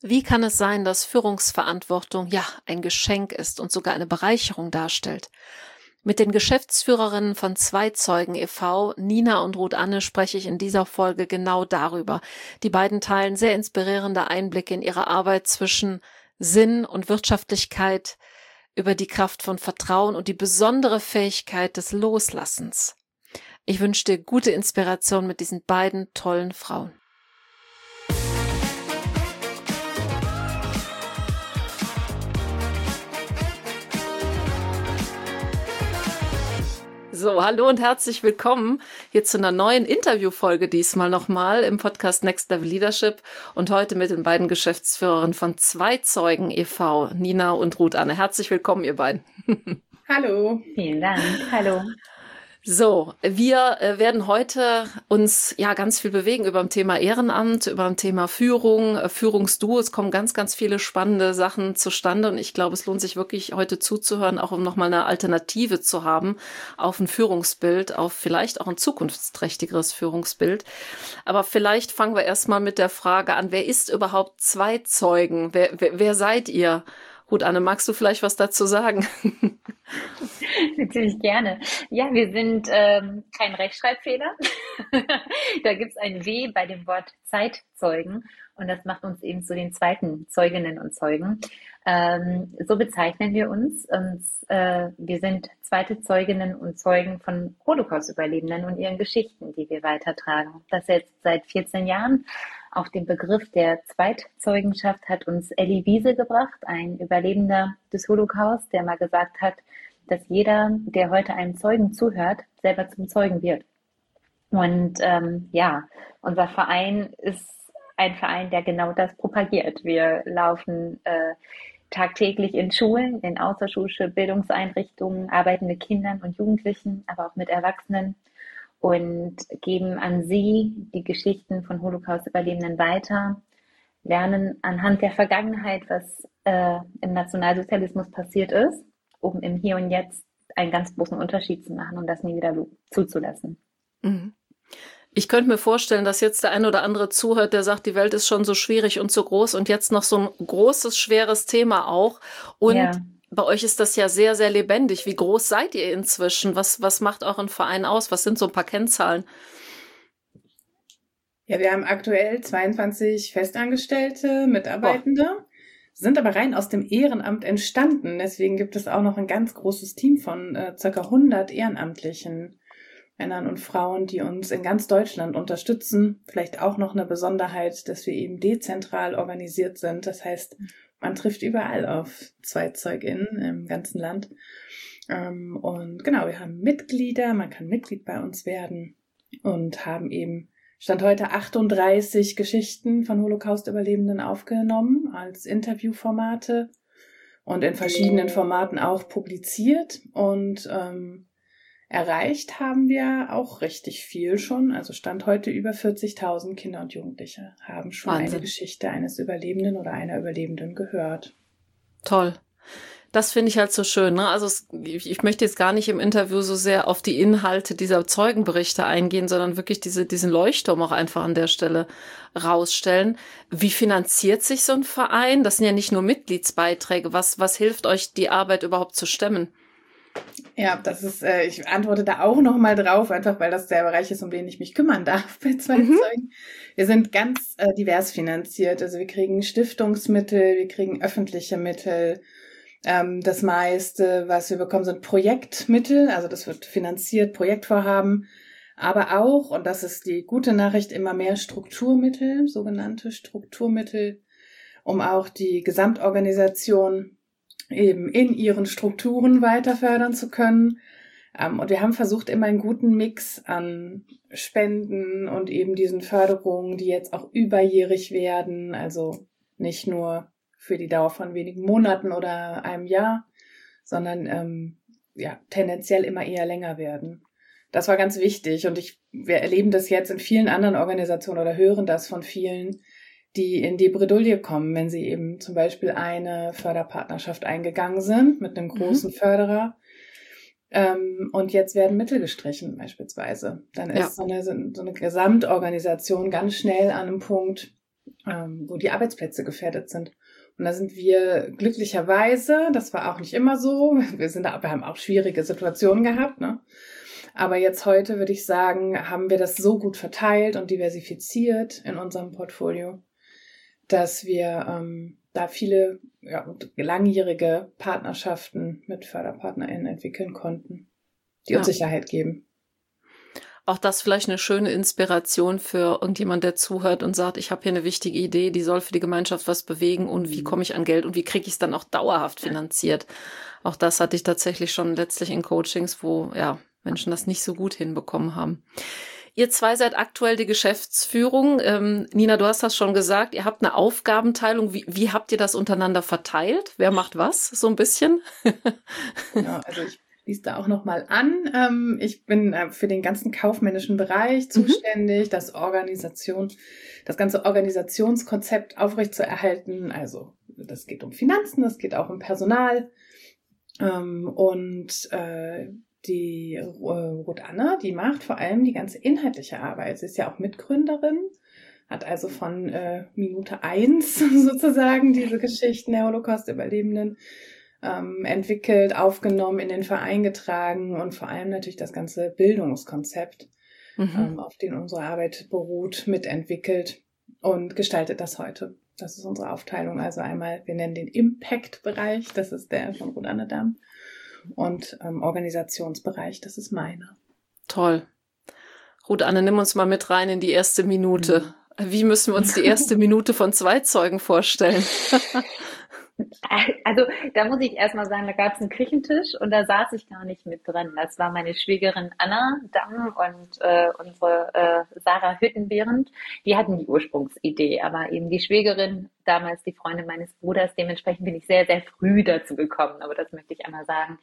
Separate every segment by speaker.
Speaker 1: Wie kann es sein, dass Führungsverantwortung ja ein Geschenk ist und sogar eine Bereicherung darstellt? Mit den Geschäftsführerinnen von Zweizeugen e.V., Nina und Ruth Anne, spreche ich in dieser Folge genau darüber. Die beiden teilen sehr inspirierende Einblicke in ihre Arbeit zwischen Sinn und Wirtschaftlichkeit, über die Kraft von Vertrauen und die besondere Fähigkeit des Loslassens. Ich wünsche dir gute Inspiration mit diesen beiden tollen Frauen. So, hallo und herzlich willkommen hier zu einer neuen Interviewfolge diesmal nochmal im Podcast Next Level Leadership und heute mit den beiden Geschäftsführerinnen von Zweizeugen e.V., Nina und Ruth Anne. Herzlich willkommen, ihr beiden.
Speaker 2: Hallo.
Speaker 3: Vielen Dank. Hallo.
Speaker 1: So, wir werden heute uns ja ganz viel bewegen über dem Thema Ehrenamt, über dem Thema Führung, Führungsduo. Es kommen ganz, ganz viele spannende Sachen zustande und ich glaube, es lohnt sich wirklich heute zuzuhören, auch um nochmal eine Alternative zu haben auf ein Führungsbild, auf vielleicht auch ein zukunftsträchtigeres Führungsbild. Aber vielleicht fangen wir erstmal mit der Frage an, wer ist überhaupt Zweizeugen? Wer seid ihr? Ruth Anne, magst du vielleicht was dazu sagen?
Speaker 3: Natürlich gerne. Ja, wir sind kein Rechtschreibfehler. Da gibt's ein W bei dem Wort Zeitzeugen und das macht uns eben zu den zweiten Zeuginnen und Zeugen. So bezeichnen wir uns und wir sind zweite Zeuginnen und Zeugen von Holocaust-Überlebenden und ihren Geschichten, die wir weitertragen. Das jetzt seit 14 Jahren. Auf den Begriff der Zweitzeugenschaft hat uns Elie Wiesel gebracht, ein Überlebender des Holocaust, der mal gesagt hat, dass jeder, der heute einem Zeugen zuhört, selber zum Zeugen wird. Und unser Verein ist ein Verein, der genau das propagiert. Wir laufen tagtäglich in Schulen, in außerschulische Bildungseinrichtungen, arbeiten mit Kindern und Jugendlichen, aber auch mit Erwachsenen und geben an sie die Geschichten von Holocaust-Überlebenden weiter, lernen anhand der Vergangenheit, was im Nationalsozialismus passiert ist, um im Hier und Jetzt einen ganz großen Unterschied zu machen und das nie wieder zuzulassen.
Speaker 1: Ich könnte mir vorstellen, dass jetzt der ein oder andere zuhört, der sagt, die Welt ist schon so schwierig und so groß und jetzt noch so ein großes, schweres Thema auch. Und ja. Bei euch ist das ja sehr, sehr lebendig. Wie groß seid ihr inzwischen? Was macht euren Verein aus? Was sind so ein paar Kennzahlen?
Speaker 2: Ja, wir haben aktuell 22 festangestellte Mitarbeitende, sind aber rein aus dem Ehrenamt entstanden. Deswegen gibt es auch noch ein ganz großes Team von ca. 100 ehrenamtlichen Männern und Frauen, die uns in ganz Deutschland unterstützen. Vielleicht auch noch eine Besonderheit, dass wir eben dezentral organisiert sind. Das heißt, man trifft überall auf ZweizeugInnen im ganzen Land. Und genau, wir haben Mitglieder, man kann Mitglied bei uns werden und haben eben Stand heute 38 Geschichten von Holocaust-Überlebenden aufgenommen als Interviewformate und in verschiedenen Formaten auch publiziert. Und erreicht haben wir auch richtig viel schon. Also Stand heute über 40.000 Kinder und Jugendliche haben schon Wahnsinn. Eine Geschichte eines Überlebenden oder einer Überlebenden gehört.
Speaker 1: Toll. Das finde ich halt so schön, ne? Also ich möchte jetzt gar nicht im Interview so sehr auf die Inhalte dieser Zeugenberichte eingehen, sondern wirklich diesen Leuchtturm auch einfach an der Stelle rausstellen. Wie finanziert sich so ein Verein? Das sind ja nicht nur Mitgliedsbeiträge. Was hilft euch, die Arbeit überhaupt zu stemmen?
Speaker 2: Ja, das ist, ich antworte da auch nochmal drauf, einfach weil das der Bereich ist, um den ich mich kümmern darf bei Zweizeugen. Wir sind ganz divers finanziert. Also wir kriegen Stiftungsmittel, wir kriegen öffentliche Mittel. Das meiste, was wir bekommen, sind Projektmittel. Also das wird finanziert, Projektvorhaben. Aber auch, und das ist die gute Nachricht, immer mehr Strukturmittel, sogenannte Strukturmittel, um auch die Gesamtorganisation eben in ihren Strukturen weiter fördern zu können. Und wir haben versucht, immer einen guten Mix an Spenden und eben diesen Förderungen, die jetzt auch überjährig werden, also nicht nur für die Dauer von wenigen Monaten oder einem Jahr, sondern tendenziell immer eher länger werden. Das war ganz wichtig und wir erleben das jetzt in vielen anderen Organisationen oder hören das von vielen, die in die Bredouille kommen, wenn sie eben zum Beispiel eine Förderpartnerschaft eingegangen sind mit einem großen Förderer und jetzt werden Mittel gestrichen beispielsweise. Dann ist so eine Gesamtorganisation ganz schnell an einem Punkt, wo die Arbeitsplätze gefährdet sind. Und da sind wir glücklicherweise, das war auch nicht immer so, wir haben auch schwierige Situationen gehabt, ne? Aber jetzt heute würde ich sagen, haben wir das so gut verteilt und diversifiziert in unserem Portfolio, dass wir da viele langjährige Partnerschaften mit FörderpartnerInnen entwickeln konnten, die uns Sicherheit geben.
Speaker 1: Auch das vielleicht eine schöne Inspiration für irgendjemand, der zuhört und sagt, ich habe hier eine wichtige Idee, die soll für die Gemeinschaft was bewegen und wie komme ich an Geld und wie kriege ich es dann auch dauerhaft finanziert. Auch das hatte ich tatsächlich schon letztlich in Coachings, wo Menschen das nicht so gut hinbekommen haben. Ihr zwei seid aktuell die Geschäftsführung. Nina, du hast das schon gesagt, ihr habt eine Aufgabenteilung. Wie habt ihr das untereinander verteilt? Wer macht was? So ein bisschen?
Speaker 2: Ja, also ich schließe da auch nochmal an. Ich bin für den ganzen kaufmännischen Bereich zuständig, das ganze Organisationskonzept aufrechtzuerhalten. Also das geht um Finanzen, das geht auch um Personal. Die Ruth Anne, die macht vor allem die ganze inhaltliche Arbeit. Sie ist ja auch Mitgründerin, hat also von Minute 1 sozusagen diese Geschichten der Holocaust-Überlebenden entwickelt, aufgenommen, in den Verein getragen und vor allem natürlich das ganze Bildungskonzept, auf dem unsere Arbeit beruht, mitentwickelt und gestaltet das heute. Das ist unsere Aufteilung. Also einmal, wir nennen den Impact-Bereich, das ist der von Ruth Anne Damm, und Organisationsbereich, das ist meiner.
Speaker 1: Toll. Ruth Anne, nimm uns mal mit rein in die erste Minute. Wie müssen wir uns die erste Minute von Zeitzeugen vorstellen?
Speaker 3: Also da muss ich erstmal sagen, da gab es einen Küchentisch und da saß ich gar nicht mit drin. Das war meine Schwägerin Anna Damm und unsere Sarah Hüttenbehrendt. Die hatten die Ursprungsidee, aber eben die Schwägerin, damals die Freundin meines Bruders, dementsprechend bin ich sehr, sehr früh dazu gekommen. Aber das möchte ich einmal sagen.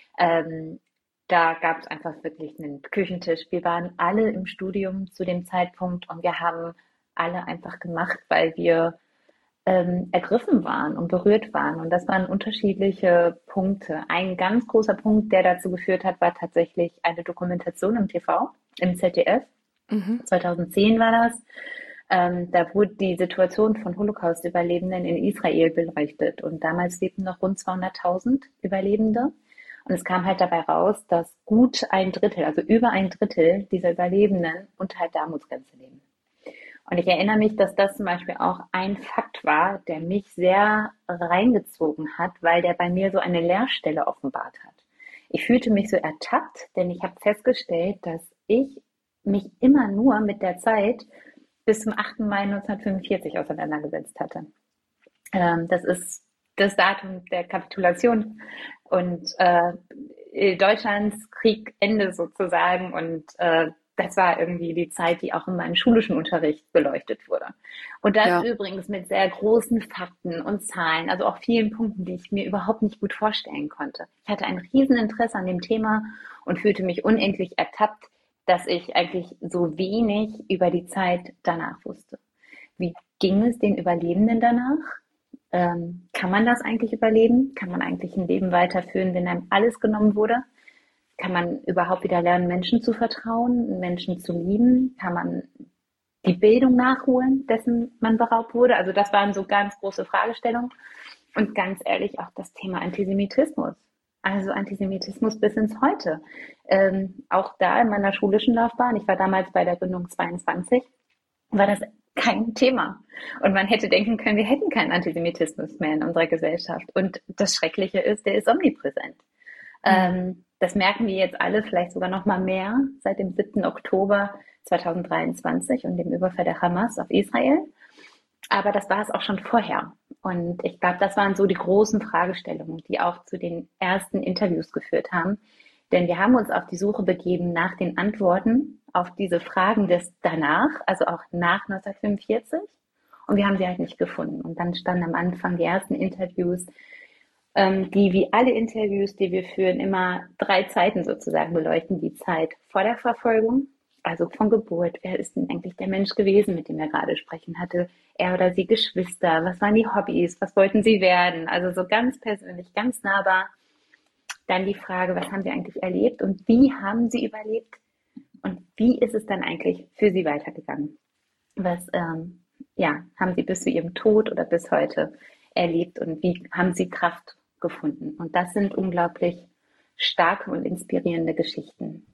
Speaker 3: Da gab es einfach wirklich einen Küchentisch. Wir waren alle im Studium zu dem Zeitpunkt und wir haben alle einfach gemacht, weil wir ergriffen waren und berührt waren. Und das waren unterschiedliche Punkte. Ein ganz großer Punkt, der dazu geführt hat, war tatsächlich eine Dokumentation im TV, im ZDF. 2010 war das. Da wurde die Situation von Holocaust-Überlebenden in Israel beleuchtet. Und damals lebten noch rund 200.000 Überlebende. Und es kam halt dabei raus, dass gut ein Drittel, also über ein Drittel dieser Überlebenden unterhalb der Armutsgrenze leben. Und ich erinnere mich, dass das zum Beispiel auch ein Fakt war, der mich sehr reingezogen hat, weil der bei mir so eine Leerstelle offenbart hat. Ich fühlte mich so ertappt, denn ich habe festgestellt, dass ich mich immer nur mit der Zeit bis zum 8. Mai 1945 auseinandergesetzt hatte. Das ist das Datum der Kapitulation und Deutschlands Kriegende sozusagen und das war irgendwie die Zeit, die auch in meinem schulischen Unterricht beleuchtet wurde. Und das übrigens mit sehr großen Fakten und Zahlen, also auch vielen Punkten, die ich mir überhaupt nicht gut vorstellen konnte. Ich hatte ein Rieseninteresse an dem Thema und fühlte mich unendlich ertappt, dass ich eigentlich so wenig über die Zeit danach wusste. Wie ging es den Überlebenden danach? Kann man das eigentlich überleben? Kann man eigentlich ein Leben weiterführen, wenn einem alles genommen wurde? Kann man überhaupt wieder lernen, Menschen zu vertrauen, Menschen zu lieben? Kann man die Bildung nachholen, dessen man beraubt wurde? Also das waren so ganz große Fragestellungen. Und ganz ehrlich auch das Thema Antisemitismus. Also Antisemitismus bis ins Heute. Auch da in meiner schulischen Laufbahn, ich war damals bei der Gründung 22, war das kein Thema. Und man hätte denken können, wir hätten keinen Antisemitismus mehr in unserer Gesellschaft. Und das Schreckliche ist, der ist omnipräsent. Das merken wir jetzt alle vielleicht sogar noch mal mehr seit dem 7. Oktober 2023 und dem Überfall der Hamas auf Israel. Aber das war es auch schon vorher. Und ich glaube, das waren so die großen Fragestellungen, die auch zu den ersten Interviews geführt haben. Denn wir haben uns auf die Suche begeben nach den Antworten auf diese Fragen des danach, also auch nach 1945. Und wir haben sie halt nicht gefunden. Und dann standen am Anfang die ersten Interviews, die wie alle Interviews, die wir führen, immer 3 Zeiten sozusagen beleuchten. Die Zeit vor der Verfolgung, also von Geburt. Wer ist denn eigentlich der Mensch gewesen, mit dem er gerade sprechen hatte? Er oder sie Geschwister? Was waren die Hobbys? Was wollten sie werden? Also so ganz persönlich, ganz nahbar. Dann die Frage, was haben sie eigentlich erlebt und wie haben sie überlebt? Und wie ist es dann eigentlich für sie weitergegangen? Was ja, haben sie bis zu ihrem Tod oder bis heute erlebt und wie haben sie Kraft gefunden. Und das sind unglaublich starke und inspirierende Geschichten.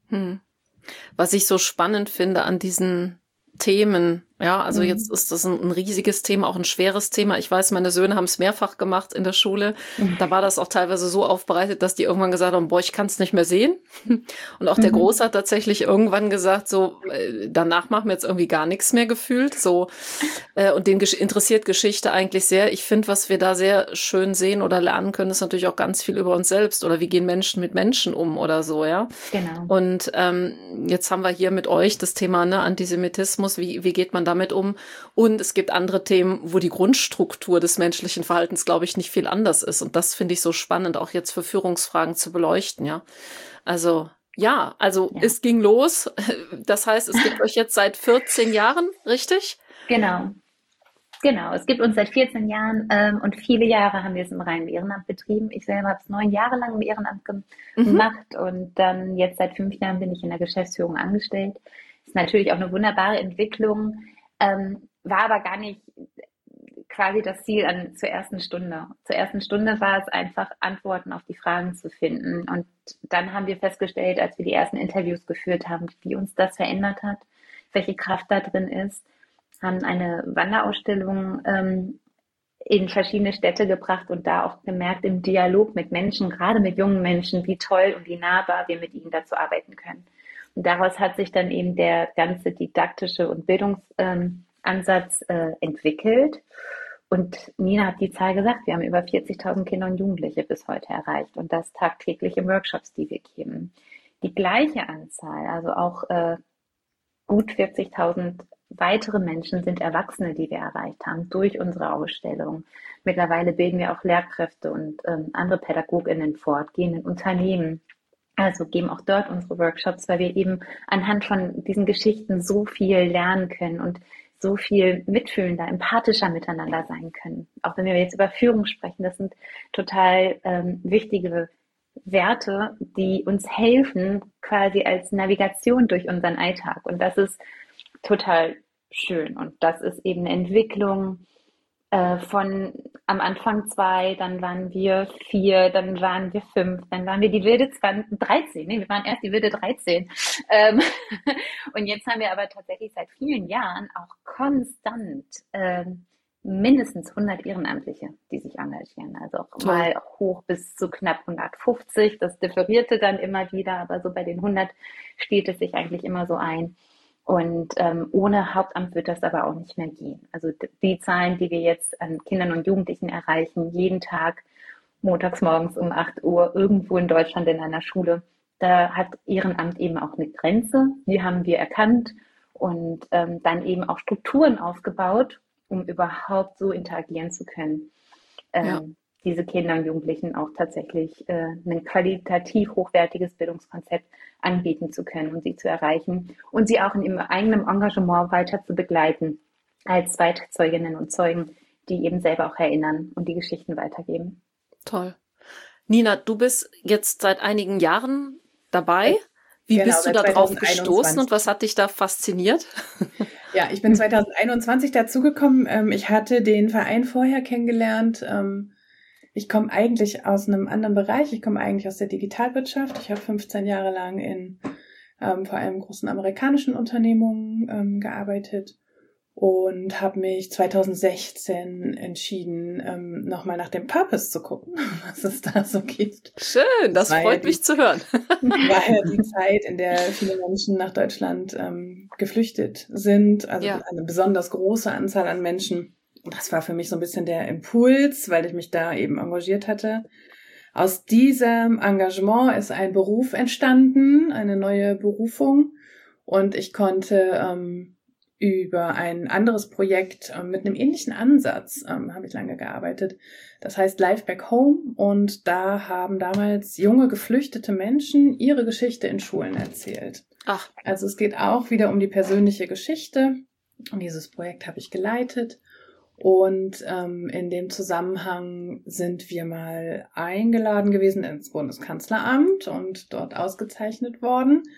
Speaker 1: Was ich so spannend finde an diesen Themen, ja, also jetzt ist das ein riesiges Thema, auch ein schweres Thema. Ich weiß, meine Söhne haben es mehrfach gemacht in der Schule. Da war das auch teilweise so aufbereitet, dass die irgendwann gesagt haben, boah, ich kann es nicht mehr sehen. Und auch der Große hat tatsächlich irgendwann gesagt, so, danach macht mir jetzt irgendwie gar nichts mehr gefühlt, so. Und den interessiert Geschichte eigentlich sehr. Ich finde, was wir da sehr schön sehen oder lernen können, ist natürlich auch ganz viel über uns selbst oder wie gehen Menschen mit Menschen um oder so, ja.
Speaker 3: Genau.
Speaker 1: Und jetzt haben wir hier mit euch das Thema, ne, Antisemitismus, wie geht man damit um? Und es gibt andere Themen, wo die Grundstruktur des menschlichen Verhaltens, glaube ich, nicht viel anders ist. Und das finde ich so spannend, auch jetzt für Führungsfragen zu beleuchten, ja. Also, es ging los. Das heißt, es gibt euch jetzt seit 14 Jahren, richtig?
Speaker 3: Genau. Es gibt uns seit 14 Jahren und viele Jahre haben wir es im reinen Ehrenamt betrieben. Ich selber habe es 9 Jahre lang im Ehrenamt gemacht und dann jetzt seit 5 Jahren bin ich in der Geschäftsführung angestellt. Ist natürlich auch eine wunderbare Entwicklung, war aber gar nicht quasi das Ziel zur ersten Stunde. Zur ersten Stunde war es einfach, Antworten auf die Fragen zu finden. Und dann haben wir festgestellt, als wir die ersten Interviews geführt haben, wie uns das verändert hat, welche Kraft da drin ist, haben eine Wanderausstellung in verschiedene Städte gebracht und da auch gemerkt im Dialog mit Menschen, gerade mit jungen Menschen, wie toll und wie nahbar wir mit ihnen dazu arbeiten können. Und daraus hat sich dann eben der ganze didaktische und Bildungsansatz entwickelt. Und Nina hat die Zahl gesagt, wir haben über 40.000 Kinder und Jugendliche bis heute erreicht und das tagtäglich in Workshops, die wir geben. Die gleiche Anzahl, also auch gut 40.000 weitere Menschen sind Erwachsene, die wir erreicht haben durch unsere Ausstellung. Mittlerweile bilden wir auch Lehrkräfte und andere PädagogInnen fort, gehen in Unternehmen, also geben auch dort unsere Workshops, weil wir eben anhand von diesen Geschichten so viel lernen können und so viel mitfühlender, empathischer miteinander sein können. Auch wenn wir jetzt über Führung sprechen, das sind total wichtige Werte, die uns helfen, quasi als Navigation durch unseren Alltag. Und das ist total schön. Und das ist eben eine Entwicklung von am Anfang 2, dann waren wir 4, dann waren wir 5, dann waren wir die wilde 13. Nee, wir waren erst die wilde 13. Und jetzt haben wir aber tatsächlich seit vielen Jahren auch konstant mindestens 100 Ehrenamtliche, die sich engagieren. Also auch mal hoch bis zu knapp 150. Das differierte dann immer wieder, aber so bei den 100 stiehlt es sich eigentlich immer so ein. Und ohne Hauptamt wird das aber auch nicht mehr gehen. Also die Zahlen, die wir jetzt an Kindern und Jugendlichen erreichen, jeden Tag montags morgens um 8 Uhr irgendwo in Deutschland in einer Schule, da hat Ehrenamt eben auch eine Grenze. Die haben wir erkannt und dann eben auch Strukturen aufgebaut, um überhaupt so interagieren zu können. Diese Kinder und Jugendlichen auch tatsächlich ein qualitativ hochwertiges Bildungskonzept anbieten zu können und sie zu erreichen und sie auch in ihrem eigenen Engagement weiter zu begleiten als Zeitzeuginnen und Zeugen, die eben selber auch erinnern und die Geschichten weitergeben.
Speaker 1: Toll. Nina, du bist jetzt seit einigen Jahren dabei. Wie bist du da drauf gestoßen und was hat dich da fasziniert?
Speaker 2: Ja, ich bin 2021 dazugekommen. Ich hatte den Verein vorher kennengelernt. Ich komme eigentlich aus einem anderen Bereich. Ich komme eigentlich aus der Digitalwirtschaft. Ich habe 15 Jahre lang in vor allem großen amerikanischen Unternehmungen gearbeitet und habe mich 2016 entschieden, nochmal nach dem Purpose zu gucken, was es da so gibt.
Speaker 1: Schön, das freut mich zu hören.
Speaker 2: War ja die Zeit, in der viele Menschen nach Deutschland geflüchtet sind, also eine besonders große Anzahl an Menschen. Das war für mich so ein bisschen der Impuls, weil ich mich da eben engagiert hatte. Aus diesem Engagement ist ein Beruf entstanden, eine neue Berufung. Und ich konnte über ein anderes Projekt mit einem ähnlichen Ansatz habe ich lange gearbeitet. Das heißt Life Back Home. Und da haben damals junge geflüchtete Menschen ihre Geschichte in Schulen erzählt.
Speaker 1: Ach.
Speaker 2: Also es geht auch wieder um die persönliche Geschichte. Und dieses Projekt habe ich geleitet. Und in dem Zusammenhang sind wir mal eingeladen gewesen ins Bundeskanzleramt und dort ausgezeichnet worden.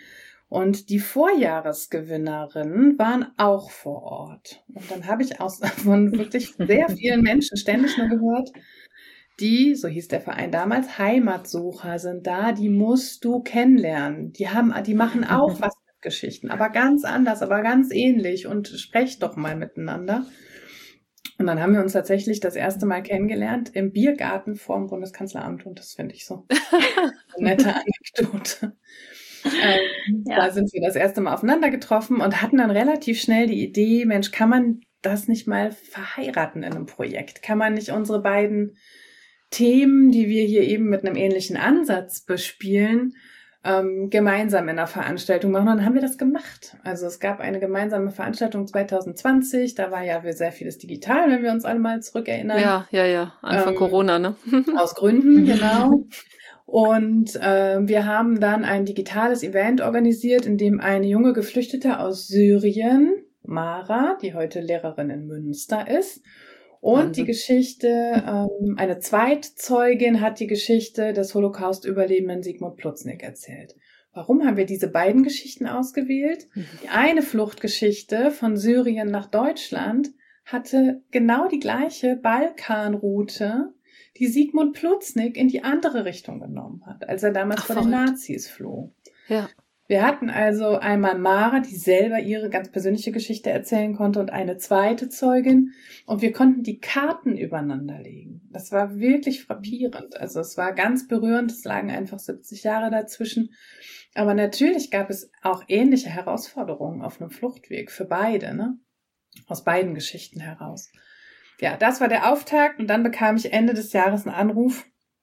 Speaker 2: Und die Vorjahresgewinnerinnen waren auch vor Ort. Und dann habe ich von wirklich sehr vielen Menschen ständig nur gehört, die, so hieß der Verein damals, Heimatsucher sind da, die musst du kennenlernen. Die machen auch was mit Geschichten, aber ganz anders, aber ganz ähnlich und sprecht doch mal miteinander. Und dann haben wir uns tatsächlich das erste Mal kennengelernt im Biergarten vor dem Bundeskanzleramt und das finde ich so eine nette Anekdote. Da sind wir das erste Mal aufeinander getroffen und hatten dann relativ schnell die Idee, Mensch, kann man das nicht mal verheiraten in einem Projekt? Kann man nicht unsere beiden Themen, die wir hier eben mit einem ähnlichen Ansatz bespielen, gemeinsam in einer Veranstaltung machen? Und dann haben wir das gemacht. Also es gab eine gemeinsame Veranstaltung 2020, da war ja sehr vieles digital, wenn wir uns alle mal zurückerinnern.
Speaker 1: Ja, Anfang Corona, ne?
Speaker 2: Aus Gründen, genau. Und wir haben dann ein digitales Event organisiert, in dem eine junge Geflüchtete aus Syrien, Mara, die heute Lehrerin in Münster ist, und
Speaker 1: Wahnsinn.
Speaker 2: die Geschichte, eine Zweitzeugin hat die Geschichte des Holocaust-Überlebenden Sigmund Pluznik erzählt. Warum haben wir diese beiden Geschichten ausgewählt? Die eine Fluchtgeschichte von Syrien nach Deutschland hatte genau die gleiche Balkanroute, die Sigmund Pluznik in die andere Richtung genommen hat, als er damals vor den Nazis floh.
Speaker 1: Ja.
Speaker 2: Wir hatten also einmal Mara, die selber ihre ganz persönliche Geschichte erzählen konnte, und eine zweite Zeugin. Und wir konnten die Karten übereinander legen. Das war wirklich frappierend. Also es war ganz berührend. Es lagen einfach 70 Jahre dazwischen. Aber natürlich gab es auch ähnliche Herausforderungen auf einem Fluchtweg für beide, ne? Aus beiden Geschichten heraus. Ja, das war der Auftakt. Und dann bekam ich Ende des Jahres einen Anruf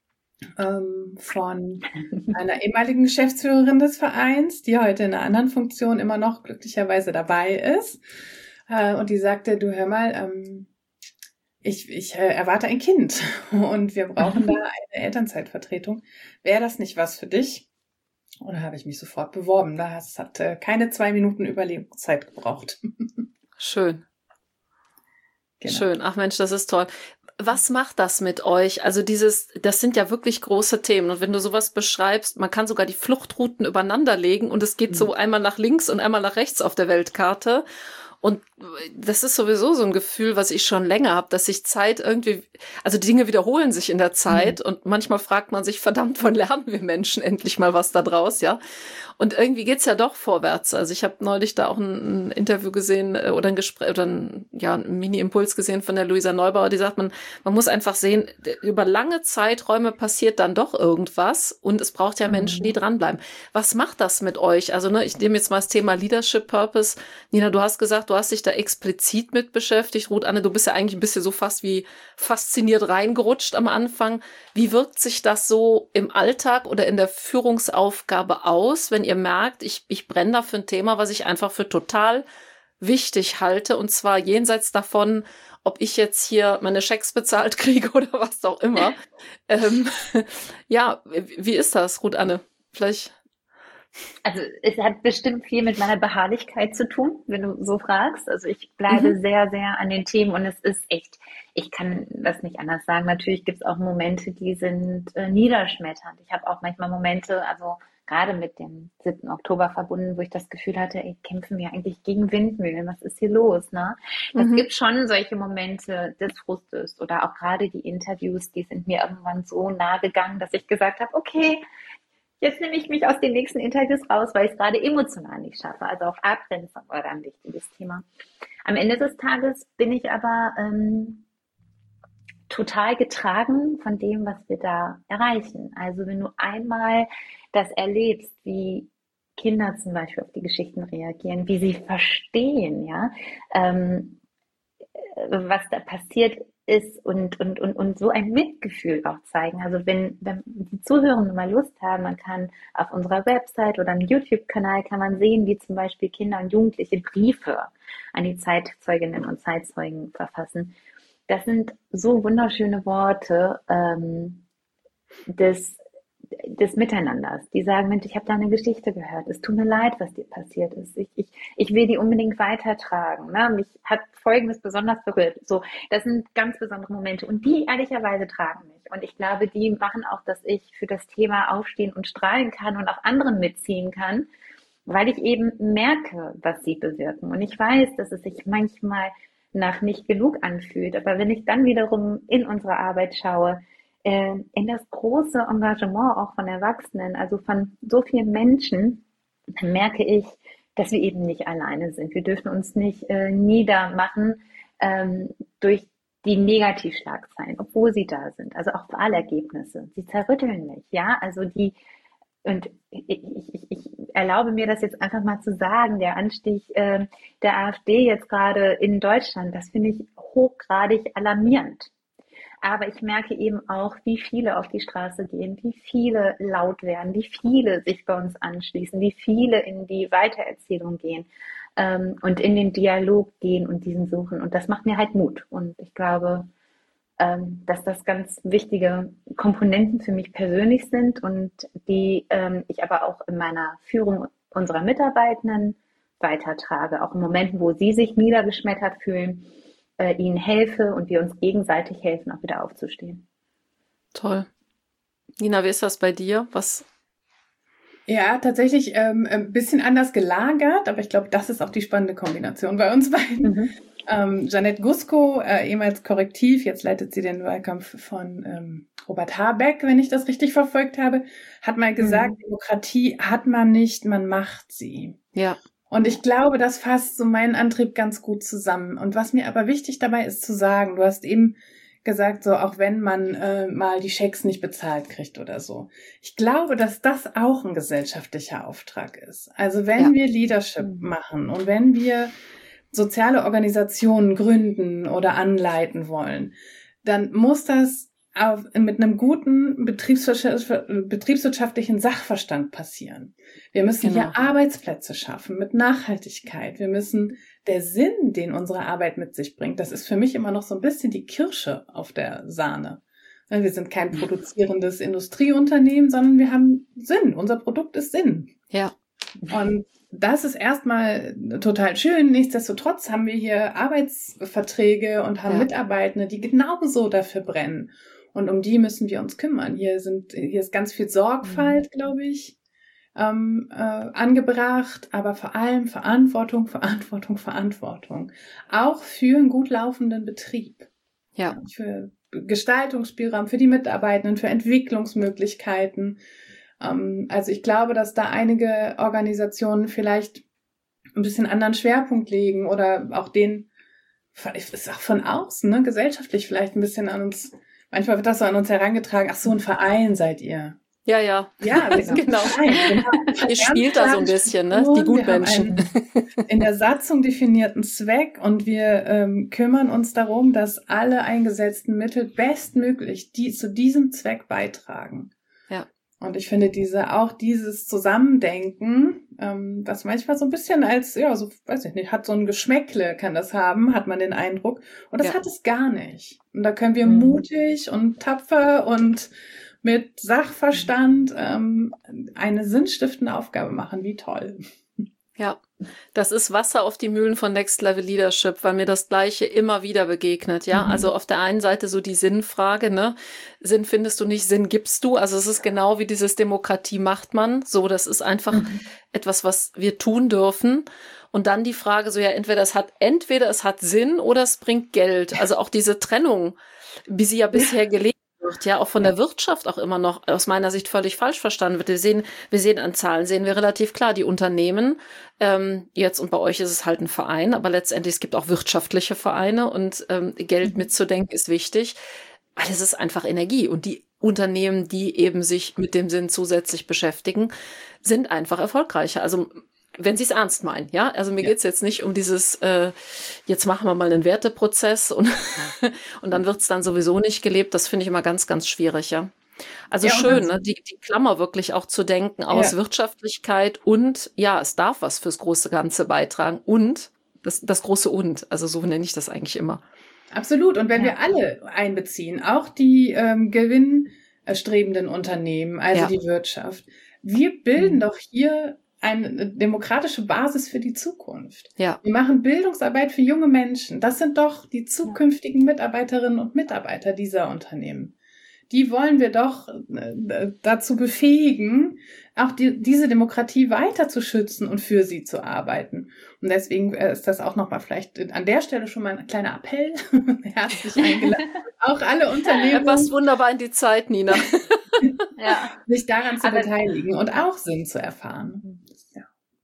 Speaker 2: von einer ehemaligen Geschäftsführerin des Vereins, die heute in einer anderen Funktion immer noch glücklicherweise dabei ist. Und die sagte, du hör mal, ich erwarte ein Kind und wir brauchen da eine Elternzeitvertretung. Wäre das nicht was für dich? Und da habe ich mich sofort beworben. Das hat keine 2 Minuten Überlegungszeit gebraucht.
Speaker 1: Schön.
Speaker 2: Genau.
Speaker 1: Schön. Ach Mensch, das ist toll. Was macht das mit euch? Also das sind ja wirklich große Themen. Und wenn du sowas beschreibst, man kann sogar die Fluchtrouten übereinander legen und es geht so einmal nach links und einmal nach rechts auf der Weltkarte. Und das ist sowieso so ein Gefühl, was ich schon länger habe, dass sich Zeit irgendwie, also die Dinge wiederholen sich in der Zeit und manchmal fragt man sich, verdammt, wann lernen wir Menschen endlich mal was da draus, ja? Und irgendwie geht's ja doch vorwärts. Also ich habe neulich da auch ein Interview gesehen oder ein Gespräch oder ein Mini-Impuls gesehen von der Luisa Neubauer, die sagt, man muss einfach sehen, über lange Zeiträume passiert dann doch irgendwas und es braucht ja Menschen, die dranbleiben. Was macht das mit euch? Also ich nehme jetzt mal das Thema Leadership Purpose. Nina, du hast gesagt, du hast dich da explizit mit beschäftigt. Ruth Anne, du bist ja eigentlich ein bisschen so fast wie fasziniert reingerutscht am Anfang. Wie wirkt sich das so im Alltag oder in der Führungsaufgabe aus, wenn ihr merkt, ich brenne da für ein Thema, was ich einfach für total wichtig halte, und zwar jenseits davon, ob ich jetzt hier meine Schecks bezahlt kriege oder was auch immer. Ja, wie ist das, Ruth Anne? Vielleicht.
Speaker 3: Also es hat bestimmt viel mit meiner Beharrlichkeit zu tun, wenn du so fragst. Also ich bleibe sehr, sehr an den Themen und es ist echt, ich kann das nicht anders sagen. Natürlich gibt es auch Momente, die sind niederschmetternd. Ich habe auch manchmal Momente, also gerade mit dem 7. Oktober verbunden, wo ich das Gefühl hatte, ey, kämpfen wir eigentlich gegen Windmühlen? Was ist hier los? Ne? Das gibt schon solche Momente des Frustes oder auch gerade die Interviews, die sind mir irgendwann so nahe gegangen, dass ich gesagt habe, okay, jetzt nehme ich mich aus den nächsten Interviews raus, weil ich es gerade emotional nicht schaffe. Also auch Abgrenzung war da ein wichtiges Thema. Am Ende des Tages bin ich aber total getragen von dem, was wir da erreichen. Also wenn du einmal das erlebst, wie Kinder zum Beispiel auf die Geschichten reagieren, wie sie verstehen, ja, was da passiert ist und so ein Mitgefühl auch zeigen. Also wenn die Zuhörenden mal Lust haben, man kann auf unserer Website oder im YouTube-Kanal kann man sehen, wie zum Beispiel Kinder und Jugendliche Briefe an die Zeitzeuginnen und Zeitzeugen verfassen. Das sind so wunderschöne Worte des Miteinanders. Die sagen, Mensch, ich habe da eine Geschichte gehört. Es tut mir leid, was dir passiert ist. Ich will die unbedingt weitertragen. Ne? Mich hat Folgendes besonders berührt. So, das sind ganz besondere Momente. Und die ehrlicherweise tragen mich. Und ich glaube, die machen auch, dass ich für das Thema aufstehen und strahlen kann und auch anderen mitziehen kann. weil ich eben merke, was sie bewirken. Und ich weiß, dass es sich manchmal nach nicht genug anfühlt. Aber wenn ich dann wiederum in unsere Arbeit schaue, in das große Engagement auch von Erwachsenen, also von so vielen Menschen, dann merke ich, dass wir eben nicht alleine sind. Wir dürfen uns nicht niedermachen durch die Negativschlagzeilen, obwohl sie da sind. Also auch Wahlergebnisse, sie zerrütteln mich, ja, also und ich erlaube mir das jetzt einfach mal zu sagen, der Anstieg der AfD jetzt gerade in Deutschland, das finde ich hochgradig alarmierend. Aber ich merke eben auch, wie viele auf die Straße gehen, wie viele laut werden, wie viele sich bei uns anschließen, wie viele in die Weitererzählung gehen und in den Dialog gehen und diesen suchen. Und das macht mir halt Mut. Und ich glaube, dass das ganz wichtige Komponenten für mich persönlich sind und die ich aber auch in meiner Führung unserer Mitarbeitenden weitertrage. Auch in Momenten, wo sie sich niedergeschmettert fühlen, ihnen helfe und wir uns gegenseitig helfen, auch wieder aufzustehen.
Speaker 1: Toll. Nina, wie ist das bei dir?
Speaker 2: Ja, tatsächlich ein bisschen anders gelagert, aber ich glaube, das ist auch die spannende Kombination bei uns beiden. Jeanette Gusko, ehemals Korrektiv, jetzt leitet sie den Wahlkampf von Robert Habeck, wenn ich das richtig verfolgt habe, hat mal gesagt, Demokratie hat man nicht, man macht sie.
Speaker 1: Ja.
Speaker 2: Und ich glaube, das fasst so meinen Antrieb ganz gut zusammen. Und was mir aber wichtig dabei ist zu sagen, du hast eben gesagt, so auch wenn man mal die Schecks nicht bezahlt kriegt oder so. Ich glaube, dass das auch ein gesellschaftlicher Auftrag ist. Also wenn wir Leadership machen und wenn wir soziale Organisationen gründen oder anleiten wollen, dann muss das mit einem guten betriebswirtschaftlichen Sachverstand passieren. Wir müssen hier Arbeitsplätze schaffen mit Nachhaltigkeit. Wir müssen der Sinn, den unsere Arbeit mit sich bringt, das ist für mich immer noch so ein bisschen die Kirsche auf der Sahne. Wir sind kein produzierendes Industrieunternehmen, sondern wir haben Sinn. Unser Produkt ist Sinn.
Speaker 1: Ja.
Speaker 2: Und das ist erstmal total schön. Nichtsdestotrotz haben wir hier Arbeitsverträge und haben Mitarbeitende, die genauso dafür brennen. Und um die müssen wir uns kümmern. Hier ist ganz viel Sorgfalt, glaube ich, angebracht, aber vor allem Verantwortung. Auch für einen gut laufenden Betrieb.
Speaker 1: Ja.
Speaker 2: Für Gestaltungsspielraum, für die Mitarbeitenden, für Entwicklungsmöglichkeiten. Also ich glaube, dass da einige Organisationen vielleicht ein bisschen anderen Schwerpunkt legen oder auch ist auch von außen, ne, gesellschaftlich vielleicht ein bisschen an uns. Manchmal wird das so an uns herangetragen, ach so, ein Verein seid ihr.
Speaker 1: Ja,
Speaker 2: genau.
Speaker 1: Genau. Ihr spielt da so ein bisschen, ne? Die Gutmenschen.
Speaker 2: Wir haben einen in der Satzung definierten Zweck und wir kümmern uns darum, dass alle eingesetzten Mittel bestmöglich zu diesem Zweck beitragen.
Speaker 1: Ja.
Speaker 2: Und ich finde dieses Zusammendenken, was manchmal so ein bisschen als, weiß ich nicht, hat so ein Geschmäckle, kann das haben, hat man den Eindruck. Und das hat es gar nicht. Und da können wir mutig und tapfer und mit Sachverstand eine sinnstiftende Aufgabe machen. Wie toll.
Speaker 1: Ja, das ist Wasser auf die Mühlen von Next Level Leadership, weil mir das Gleiche immer wieder begegnet, ja. Also auf der einen Seite so die Sinnfrage, ne? Sinn findest du nicht, Sinn gibst du. Also es ist genau wie dieses Demokratie macht man. So, das ist einfach etwas, was wir tun dürfen. Und dann die Frage so, ja, entweder es hat Sinn oder es bringt Geld. Also auch diese Trennung, wie sie ja bisher gelebt wird, ja, auch von der Wirtschaft auch immer noch aus meiner Sicht völlig falsch verstanden wird. Wir sehen an Zahlen, sehen wir relativ klar, die Unternehmen, jetzt und bei euch ist es halt ein Verein, aber letztendlich es gibt auch wirtschaftliche Vereine und Geld mitzudenken ist wichtig, weil es ist einfach Energie und die Unternehmen, die eben sich mit dem Sinn zusätzlich beschäftigen, sind einfach erfolgreicher. Also wenn sie es ernst meinen, ja. Also mir geht's jetzt nicht um dieses, jetzt machen wir mal einen Werteprozess und dann wird's dann sowieso nicht gelebt. Das finde ich immer ganz, ganz schwierig, ja. Also schön, ne? Die Klammer wirklich auch zu denken aus Wirtschaftlichkeit und es darf was fürs große Ganze beitragen und das große Und. Also so nenne ich das eigentlich immer.
Speaker 2: Absolut. Und wenn wir alle einbeziehen, auch die gewinnstrebenden Unternehmen, also die Wirtschaft, wir bilden doch hier eine demokratische Basis für die Zukunft.
Speaker 1: Ja.
Speaker 2: Wir machen Bildungsarbeit für junge Menschen. Das sind doch die zukünftigen Mitarbeiterinnen und Mitarbeiter dieser Unternehmen. die wollen wir doch dazu befähigen, auch diese Demokratie weiter zu schützen und für sie zu arbeiten. Und deswegen ist das auch nochmal vielleicht an der Stelle schon mal ein kleiner Appell. Herzlich eingeladen. Auch alle Unternehmen.
Speaker 1: Passt wunderbar in die Zeit, Nina.
Speaker 2: Ja. Sich daran zu beteiligen und auch Sinn zu erfahren. Ja.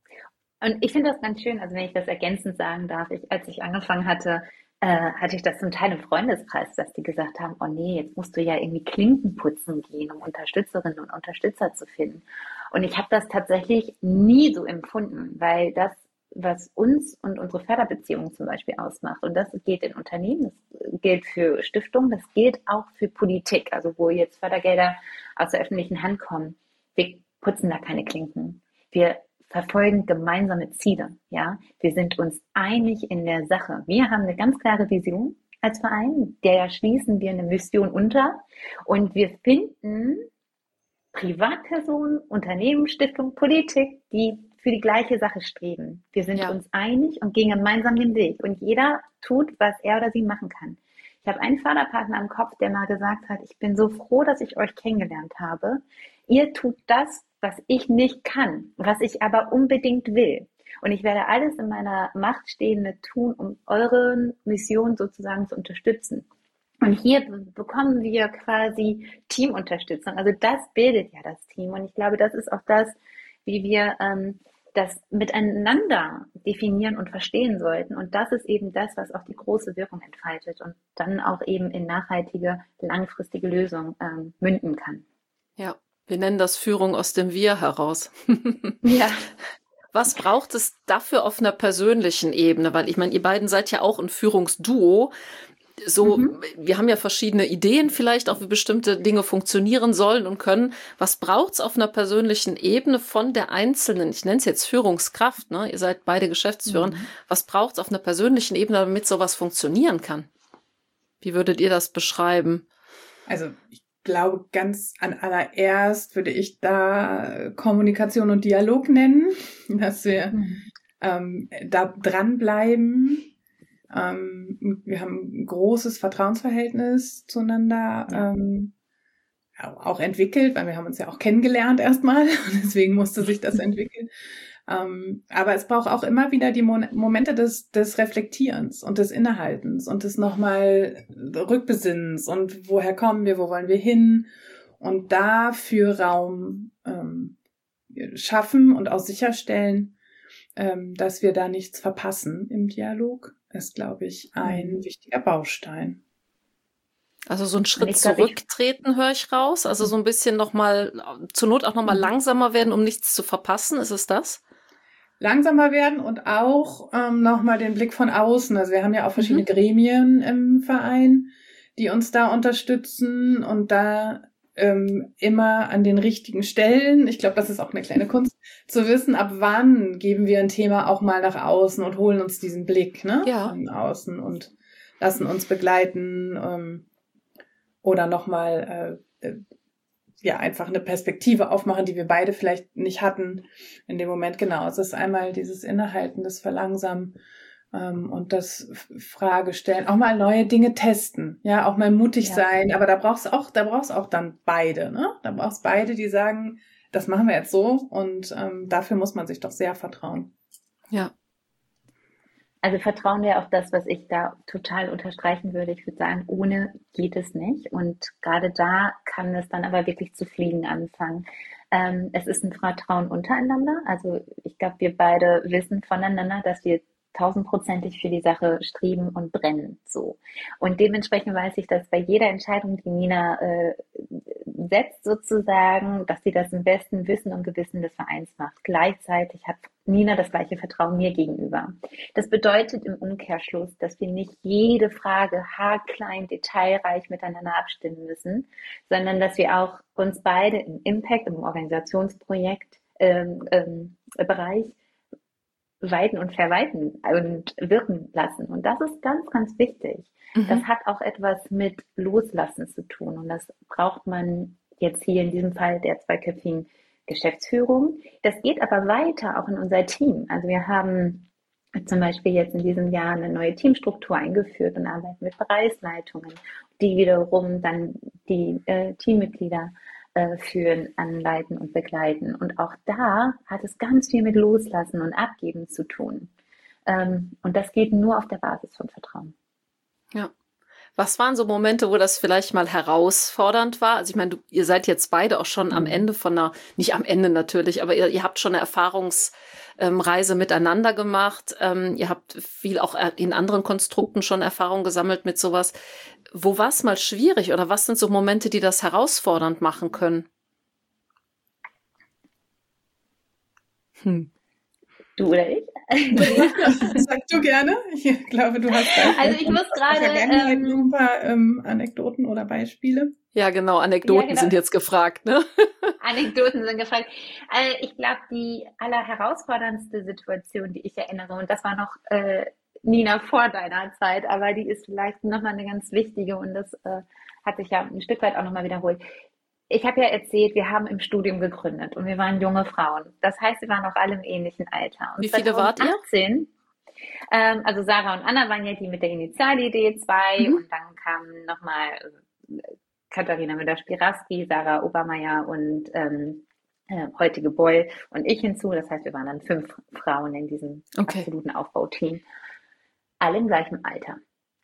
Speaker 3: Und ich finde das ganz schön, also wenn ich das ergänzend sagen darf, als ich angefangen hatte, hatte ich das zum Teil im Freundeskreis, dass die gesagt haben, oh nee, jetzt musst du ja irgendwie Klinken putzen gehen, um Unterstützerinnen und Unterstützer zu finden. Und ich habe das tatsächlich nie so empfunden, weil das, was uns und unsere Förderbeziehungen zum Beispiel ausmacht, und das gilt in Unternehmen, das gilt für Stiftungen, das gilt auch für Politik, also wo jetzt Fördergelder aus der öffentlichen Hand kommen. Wir putzen da keine Klinken. Wir verfolgen gemeinsame Ziele, ja. Wir sind uns einig in der Sache. Wir haben eine ganz klare Vision als Verein, der schließen wir eine Mission unter und wir finden Privatpersonen, Unternehmen, Stiftung, Politik, die für die gleiche Sache streben. Wir sind uns einig und gehen gemeinsam den Weg und jeder tut, was er oder sie machen kann. Ich habe einen Förderpartner im Kopf, der mal gesagt hat, ich bin so froh, dass ich euch kennengelernt habe. Ihr tut das, was ich nicht kann, was ich aber unbedingt will. Und ich werde alles in meiner Macht Stehende tun, um eure Mission sozusagen zu unterstützen. Und hier bekommen wir quasi Teamunterstützung. Also das bildet ja das Team. Und ich glaube, das ist auch das, wie wir das miteinander definieren und verstehen sollten. Und das ist eben das, was auch die große Wirkung entfaltet und dann auch eben in nachhaltige, langfristige Lösungen münden kann.
Speaker 1: Ja. Wir nennen das Führung aus dem Wir heraus.
Speaker 3: Ja.
Speaker 1: Was braucht es dafür auf einer persönlichen Ebene? Weil ich meine, ihr beiden seid ja auch ein Führungsduo. So, wir haben ja verschiedene Ideen vielleicht auch, wie bestimmte Dinge funktionieren sollen und können. Was braucht's auf einer persönlichen Ebene von der einzelnen, ich nenne es jetzt Führungskraft, ne? Ihr seid beide Geschäftsführer. Was braucht's auf einer persönlichen Ebene, damit sowas funktionieren kann? Wie würdet ihr das beschreiben?
Speaker 2: Also ich glaube, ganz an allererst würde ich da Kommunikation und Dialog nennen, dass wir da dranbleiben. Wir haben ein großes Vertrauensverhältnis zueinander auch entwickelt, weil wir haben uns ja auch kennengelernt erstmal und deswegen musste sich das entwickeln. Aber es braucht auch immer wieder die Momente des Reflektierens und des Innehaltens und des nochmal Rückbesinnens und woher kommen wir, wo wollen wir hin und dafür Raum schaffen und auch sicherstellen, dass wir da nichts verpassen im Dialog, ist, glaube ich, ein wichtiger Baustein.
Speaker 1: Also so einen Schritt zurücktreten höre ich raus, also so ein bisschen nochmal, zur Not auch nochmal langsamer werden, um nichts zu verpassen, ist es das?
Speaker 2: Langsamer werden und auch nochmal den Blick von außen. Also wir haben ja auch verschiedene Gremien im Verein, die uns da unterstützen und da immer an den richtigen Stellen, ich glaube, das ist auch eine kleine Kunst, zu wissen, ab wann geben wir ein Thema auch mal nach außen und holen uns diesen Blick von außen und lassen uns begleiten oder nochmal einfach eine Perspektive aufmachen, die wir beide vielleicht nicht hatten in dem Moment. Genau, es ist einmal dieses Innehalten, das Verlangsamen und das Frage stellen, auch mal neue Dinge testen, ja, auch mal mutig sein, aber da brauchst auch dann beide, ne? Da brauchst beide, die sagen, das machen wir jetzt so und dafür muss man sich doch sehr vertrauen.
Speaker 1: Ja.
Speaker 3: Also Vertrauen wäre auch das, was ich da total unterstreichen würde. Ich würde sagen, ohne geht es nicht. Und gerade da kann es dann aber wirklich zu fliegen anfangen. Es ist ein Vertrauen untereinander. Also ich glaube, wir beide wissen voneinander, dass wir 1000%ig für die Sache streben und brennen, so. Und dementsprechend weiß ich, dass bei jeder Entscheidung, die Nina setzt sozusagen, dass sie das im besten Wissen und Gewissen des Vereins macht. Gleichzeitig hat Nina das gleiche Vertrauen mir gegenüber. Das bedeutet im Umkehrschluss, dass wir nicht jede Frage haarklein, detailreich miteinander abstimmen müssen, sondern dass wir auch uns beide im Impact, im Organisationsprojekt Bereich weiten und verweiten und wirken lassen. Und das ist ganz, ganz wichtig. Das hat auch etwas mit Loslassen zu tun. Und das braucht man jetzt hier in diesem Fall der zweiköpfigen Geschäftsführung. Das geht aber weiter auch in unser Team. Also wir haben zum Beispiel jetzt in diesem Jahr eine neue Teamstruktur eingeführt und arbeiten mit Bereichsleitungen, die wiederum dann die Teammitglieder führen, anleiten und begleiten. Und auch da hat es ganz viel mit Loslassen und Abgeben zu tun. Und das geht nur auf der Basis von Vertrauen.
Speaker 1: Ja. Was waren so Momente, wo das vielleicht mal herausfordernd war? Also ich meine, ihr seid jetzt beide auch schon am Ende nicht am Ende natürlich, aber ihr habt schon eine Erfahrungsreise miteinander gemacht. Ihr habt viel auch in anderen Konstrukten schon Erfahrung gesammelt mit sowas. Wo war es mal schwierig oder was sind so Momente, die das herausfordernd machen können?
Speaker 3: Du oder ich?
Speaker 2: Sag du gerne. Ich glaube, du hast
Speaker 3: also ich muss gerade
Speaker 2: ein paar Anekdoten oder Beispiele.
Speaker 1: Ja, genau. Anekdoten sind jetzt gefragt, ne?
Speaker 3: Anekdoten sind gefragt. Ich glaube, die allerherausforderndste Situation, die ich erinnere, und das war noch Nina vor deiner Zeit, aber die ist vielleicht nochmal eine ganz wichtige und das hat sich ja ein Stück weit auch nochmal wiederholt. Ich habe ja erzählt, wir haben im Studium gegründet und wir waren junge Frauen. Das heißt, wir waren auch alle im ähnlichen Alter. Und
Speaker 1: wie viele wart ihr?
Speaker 3: 2018, also Sarah und Anna waren ja die mit der Initialidee 2 und dann kamen nochmal Katharina Müller-Spiraski, Sarah Obermeier und heutige Boll und ich hinzu. Das heißt, wir waren dann 5 Frauen in diesem absoluten Aufbauteam. Alle im gleichen Alter.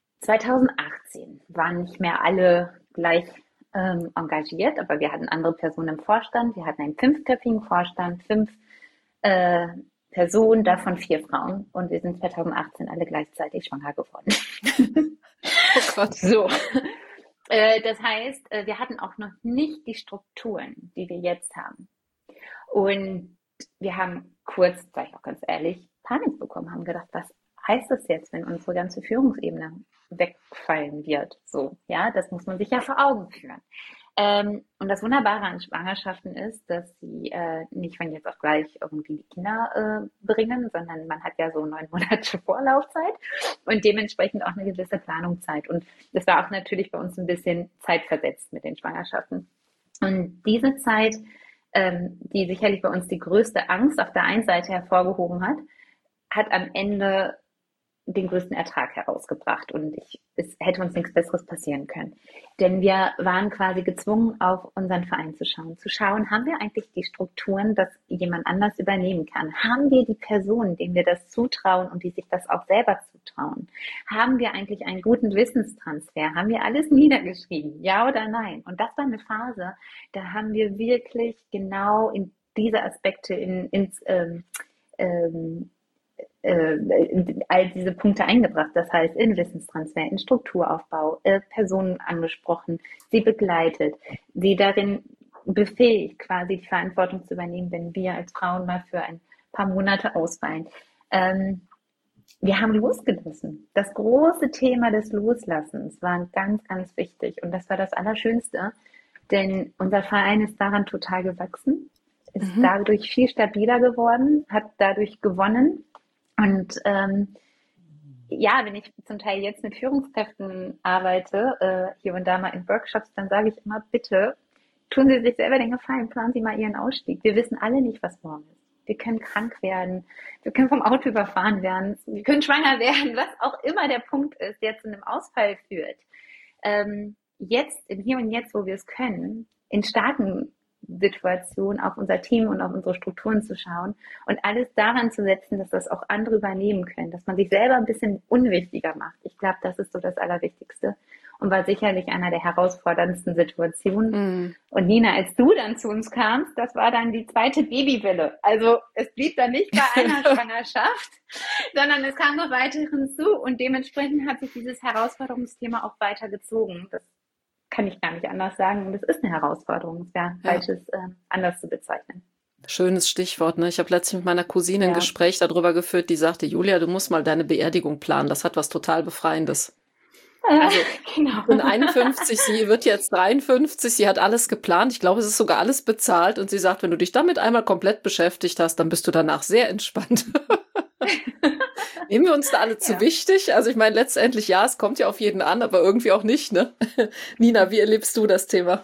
Speaker 3: 2018 waren nicht mehr alle gleich engagiert, aber wir hatten andere Personen im Vorstand. Wir hatten einen 5-köpfigen Vorstand, 5 Personen, davon 4 Frauen. Und wir sind 2018 alle gleichzeitig schwanger geworden.
Speaker 1: Oh Gott.
Speaker 3: So. Das heißt, wir hatten auch noch nicht die Strukturen, die wir jetzt haben. Und wir haben kurz, sage ich auch ganz ehrlich, Panik bekommen, haben gedacht, was heißt das jetzt, wenn unsere ganze Führungsebene wegfallen wird? So, ja, das muss man sich ja vor Augen führen. Und das Wunderbare an Schwangerschaften ist, dass sie nicht von jetzt auf gleich irgendwie die Kinder bringen, sondern man hat ja so 9 Monate Vorlaufzeit und dementsprechend auch eine gewisse Planungszeit. Und das war auch natürlich bei uns ein bisschen zeitversetzt mit den Schwangerschaften. Und diese Zeit, die sicherlich bei uns die größte Angst auf der einen Seite hervorgehoben hat, hat am Ende den größten Ertrag herausgebracht und es hätte uns nichts Besseres passieren können. Denn wir waren quasi gezwungen, auf unseren Verein zu schauen. Zu schauen, haben wir eigentlich die Strukturen, dass jemand anders übernehmen kann? Haben wir die Personen, denen wir das zutrauen und die sich das auch selber zutrauen? Haben wir eigentlich einen guten Wissenstransfer? Haben wir alles niedergeschrieben? Ja oder nein? Und das war eine Phase, da haben wir wirklich genau in diese Aspekte all diese Punkte eingebracht. Das heißt, in Wissenstransfer, in Strukturaufbau, Personen angesprochen, sie begleitet, sie darin befähigt, quasi die Verantwortung zu übernehmen, wenn wir als Frauen mal für ein paar Monate ausfallen. Wir haben losgelassen. Das große Thema des Loslassens war ganz, ganz wichtig. Und das war das Allerschönste, denn unser Verein ist daran total gewachsen, ist dadurch viel stabiler geworden, hat dadurch gewonnen. Und ja, wenn ich zum Teil jetzt mit Führungskräften arbeite, hier und da mal in Workshops, dann sage ich immer, bitte tun Sie sich selber den Gefallen, planen Sie mal Ihren Ausstieg. Wir wissen alle nicht, was morgen ist. Wir können krank werden, wir können vom Auto überfahren werden, wir können schwanger werden, was auch immer der Punkt ist, der zu einem Ausfall führt. Jetzt, im Hier und Jetzt, wo wir es können, in starken Situation auf unser Team und auf unsere Strukturen zu schauen und alles daran zu setzen, dass das auch andere übernehmen können, dass man sich selber ein bisschen unwichtiger macht. Ich glaube, das ist so das Allerwichtigste und war sicherlich einer der herausforderndsten Situationen. Und Nina, als du dann zu uns kamst, das war dann die zweite Babywelle. Also es blieb dann nicht bei einer Schwangerschaft, sondern es kam noch weitere hinzu und dementsprechend hat sich dieses Herausforderungsthema auch weitergezogen. Das kann ich gar nicht anders sagen. Und es ist eine Herausforderung. Es wäre falsches, anders zu bezeichnen.
Speaker 1: Schönes Stichwort, ne? Ich habe letztens mit meiner Cousine ein Gespräch darüber geführt, die sagte, Julia, du musst mal deine Beerdigung planen. Das hat was total Befreiendes. Also, genau. Ich bin 51, sie wird jetzt 53, sie hat alles geplant. Ich glaube, es ist sogar alles bezahlt. Und sie sagt, wenn du dich damit einmal komplett beschäftigt hast, dann bist du danach sehr entspannt. Nehmen wir uns da alle zu wichtig? Also ich meine, letztendlich ja, es kommt ja auf jeden an, aber irgendwie auch nicht, ne? Nina, wie erlebst du das Thema?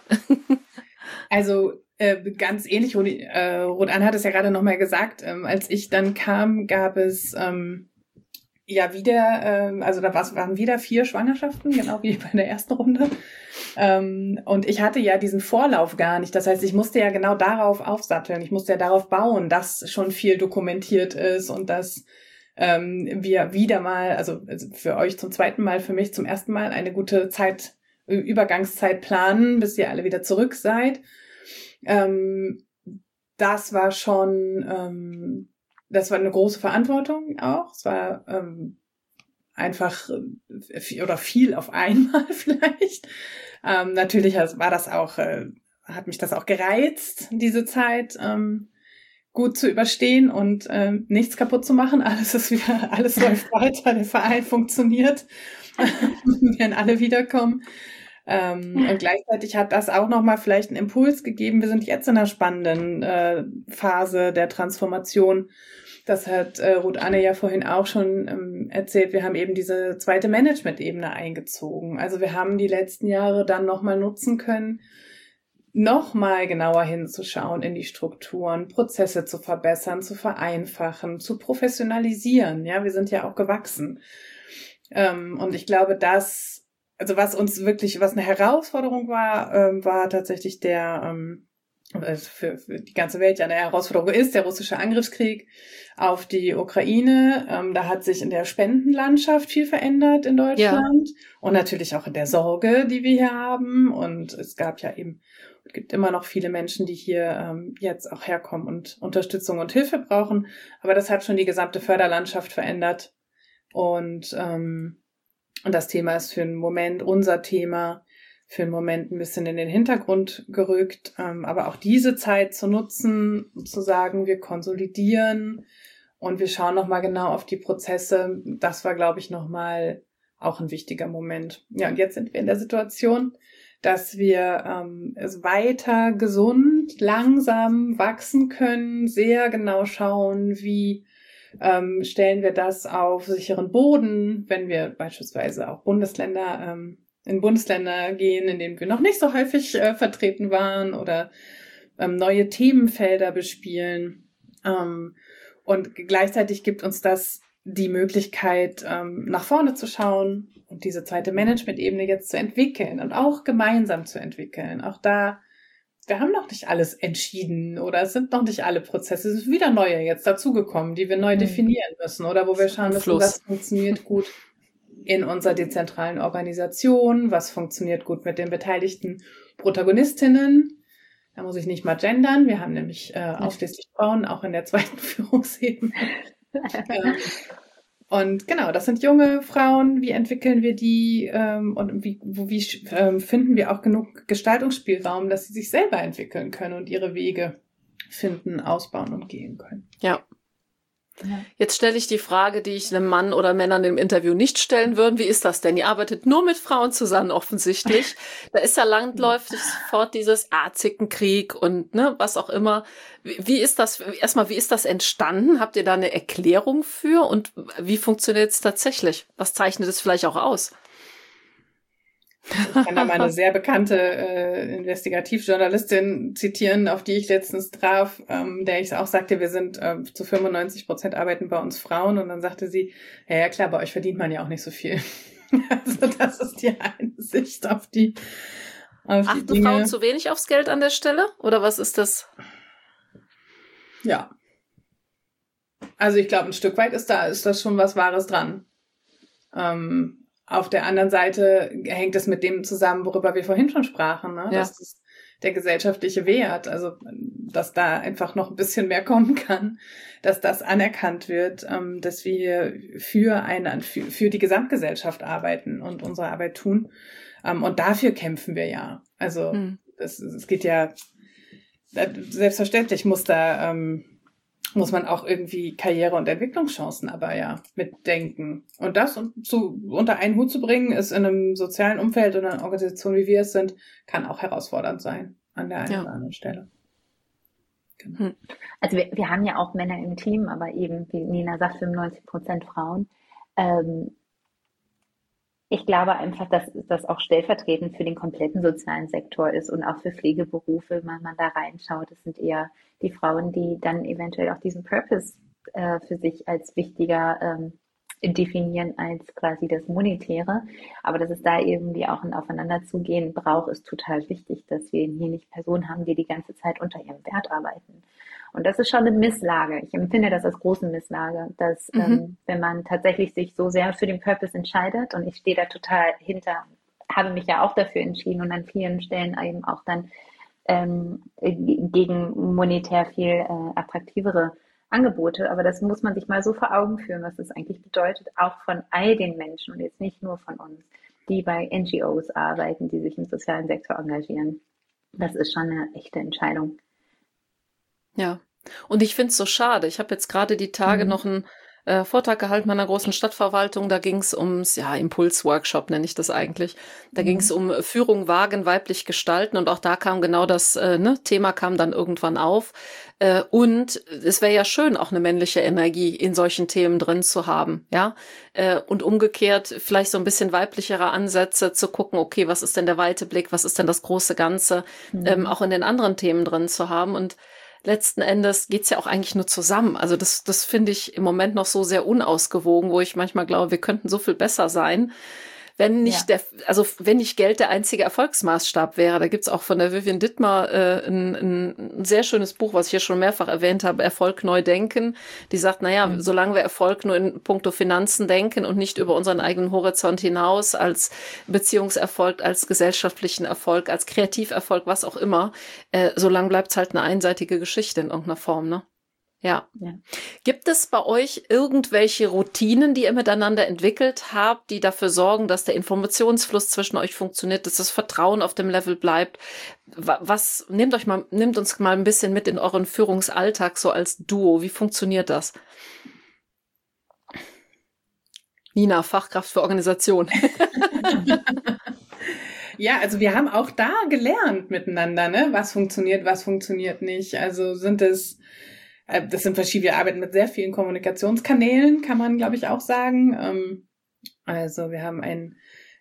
Speaker 2: Also ganz ähnlich, Rodan hat es ja gerade nochmal gesagt, als ich dann kam, gab es ja wieder, also waren wieder 4 Schwangerschaften, genau wie bei der ersten Runde. Und ich hatte ja diesen Vorlauf gar nicht. Das heißt, ich musste ja genau darauf aufsatteln. Ich musste ja darauf bauen, dass schon viel dokumentiert ist und dass wir wieder mal, also für euch zum zweiten Mal, für mich zum ersten Mal eine gute Übergangszeit planen, bis ihr alle wieder zurück seid. Das war schon, das war eine große Verantwortung auch. Es war einfach viel auf einmal vielleicht. Natürlich war das auch, hat mich das auch gereizt, diese Zeit gut zu überstehen und nichts kaputt zu machen. Alles läuft weiter, der Verein funktioniert, wir werden alle wiederkommen. Und gleichzeitig hat das auch nochmal vielleicht einen Impuls gegeben. Wir sind jetzt in einer spannenden Phase der Transformation. Das hat Ruth Anne ja vorhin auch schon erzählt. Wir haben eben diese zweite Management-Ebene eingezogen. Also wir haben die letzten Jahre dann nochmal nutzen können, nochmal genauer hinzuschauen in die Strukturen, Prozesse zu verbessern, zu vereinfachen, zu professionalisieren. Ja, wir sind ja auch gewachsen. Und ich glaube, was eine Herausforderung war tatsächlich für die ganze Welt ja eine Herausforderung ist, der russische Angriffskrieg auf die Ukraine. Da hat sich in der Spendenlandschaft viel verändert in Deutschland und natürlich auch in der Sorge, die wir hier haben. Und es gibt immer noch viele Menschen, die hier jetzt auch herkommen und Unterstützung und Hilfe brauchen. Aber das hat schon die gesamte Förderlandschaft verändert. Und das Thema ist für einen Moment unser Thema, für einen Moment ein bisschen in den Hintergrund gerückt, aber auch diese Zeit zu nutzen, zu sagen, wir konsolidieren und wir schauen nochmal genau auf die Prozesse, das war, glaube ich, nochmal auch ein wichtiger Moment. Ja, und jetzt sind wir in der Situation, dass wir weiter gesund, langsam wachsen können, sehr genau schauen, wie stellen wir das auf sicheren Boden, wenn wir beispielsweise auch in Bundesländer gehen, in denen wir noch nicht so häufig vertreten waren oder neue Themenfelder bespielen. Und gleichzeitig gibt uns das die Möglichkeit, nach vorne zu schauen und diese zweite Management-Ebene jetzt zu entwickeln und auch gemeinsam zu entwickeln. Auch da, wir haben noch nicht alles entschieden oder es sind noch nicht alle Prozesse. Es sind wieder neue jetzt dazugekommen, die wir neu definieren müssen oder wo wir schauen müssen, was funktioniert gut in unserer dezentralen Organisation, was funktioniert gut mit den beteiligten Protagonistinnen. Da muss ich nicht mal gendern. Wir haben nämlich ausschließlich Frauen, auch in der zweiten Führungsebene. Und genau, das sind junge Frauen. Wie entwickeln wir die und wie finden wir auch genug Gestaltungsspielraum, dass sie sich selber entwickeln können und ihre Wege finden, ausbauen und gehen können.
Speaker 1: Ja. Jetzt stelle ich die Frage, die ich einem Mann oder Männern im Interview nicht stellen würde. Wie ist das denn? Ihr arbeitet nur mit Frauen zusammen offensichtlich. Da ist ja landläufig sofort dieses Zickenkrieg und was auch immer. Wie ist das? Erstmal, wie ist das entstanden? Habt ihr da eine Erklärung für? Und wie funktioniert es tatsächlich? Was zeichnet es vielleicht auch aus?
Speaker 2: Ich kann da mal eine sehr bekannte Investigativjournalistin zitieren, auf die ich letztens traf, der ich auch sagte, wir sind zu 95% arbeiten bei uns Frauen. Und dann sagte sie, ja klar, bei euch verdient man ja auch nicht so viel. Also das ist die eine Sicht auf die
Speaker 1: Achten
Speaker 2: Dinge.
Speaker 1: Frauen zu wenig aufs Geld an der Stelle? Oder was ist das?
Speaker 2: Ja. Also ich glaube, ein Stück weit ist das schon was Wahres dran. Auf der anderen Seite hängt es mit dem zusammen, worüber wir vorhin schon sprachen, ne? Ja. Das ist der gesellschaftliche Wert, also dass da einfach noch ein bisschen mehr kommen kann, dass das anerkannt wird, dass wir für die Gesamtgesellschaft arbeiten und unsere Arbeit tun. Und dafür kämpfen wir ja. Also es geht ja, selbstverständlich muss man auch irgendwie Karriere- und Entwicklungschancen aber ja mitdenken. Und das unter einen Hut zu bringen, ist in einem sozialen Umfeld oder einer Organisation, wie wir es sind, kann auch herausfordernd sein an der einen oder anderen Stelle.
Speaker 3: Genau. Also wir haben ja auch Männer im Team, aber eben, wie Nina sagt, 95% Frauen. Ich glaube einfach, dass das auch stellvertretend für den kompletten sozialen Sektor ist und auch für Pflegeberufe, wenn man da reinschaut. Das sind eher die Frauen, die dann eventuell auch diesen Purpose für sich als wichtiger definieren als quasi das Monetäre. Aber dass es da irgendwie auch ein Aufeinanderzugehen braucht, ist total wichtig, dass wir hier nicht Personen haben, die die ganze Zeit unter ihrem Wert arbeiten. Und das ist schon eine Misslage. Ich empfinde das als große Misslage, dass wenn man tatsächlich sich so sehr für den Purpose entscheidet, und ich stehe da total hinter, habe mich ja auch dafür entschieden und an vielen Stellen eben auch dann gegen monetär viel attraktivere Angebote, aber das muss man sich mal so vor Augen führen, was das eigentlich bedeutet, auch von all den Menschen und jetzt nicht nur von uns, die bei NGOs arbeiten, die sich im sozialen Sektor engagieren. Das ist schon eine echte Entscheidung.
Speaker 1: Ja, und ich finde es so schade. Ich habe jetzt gerade die Tage noch einen Vortrag gehalten bei einer großen Stadtverwaltung. Da ging es ums, Impulsworkshop nenne ich das eigentlich. Da ging es um Führung wagen, weiblich gestalten, und auch da kam genau das Thema kam dann irgendwann auf. Und es wäre ja schön, auch eine männliche Energie in solchen Themen drin zu haben, ja. Und umgekehrt vielleicht so ein bisschen weiblichere Ansätze zu gucken, okay, was ist denn der weite Blick, was ist denn das große Ganze, auch in den anderen Themen drin zu haben. Und letzten Endes geht's ja auch eigentlich nur zusammen. Also das finde ich im Moment noch so sehr unausgewogen, wo ich manchmal glaube, wir könnten so viel besser sein, wenn nicht wenn nicht Geld der einzige Erfolgsmaßstab wäre. Da gibt's auch von der Vivian Dittmar ein sehr schönes Buch, was ich hier schon mehrfach erwähnt habe, Erfolg neu denken. Die sagt, solange wir Erfolg nur in puncto Finanzen denken und nicht über unseren eigenen Horizont hinaus, als Beziehungserfolg, als gesellschaftlichen Erfolg, als Kreativerfolg, was auch immer, solange bleibt's halt eine einseitige Geschichte in irgendeiner Form, ne? Ja. Gibt es bei euch irgendwelche Routinen, die ihr miteinander entwickelt habt, die dafür sorgen, dass der Informationsfluss zwischen euch funktioniert, dass das Vertrauen auf dem Level bleibt? Nehmt uns mal ein bisschen mit in euren Führungsalltag so als Duo. Wie funktioniert das? Nina, Fachkraft für Organisation.
Speaker 2: Ja, also wir haben auch da gelernt miteinander, ne? Was funktioniert nicht. Also das sind verschiedene, wir arbeiten mit sehr vielen Kommunikationskanälen, kann man, glaube ich, auch sagen. Also wir haben ein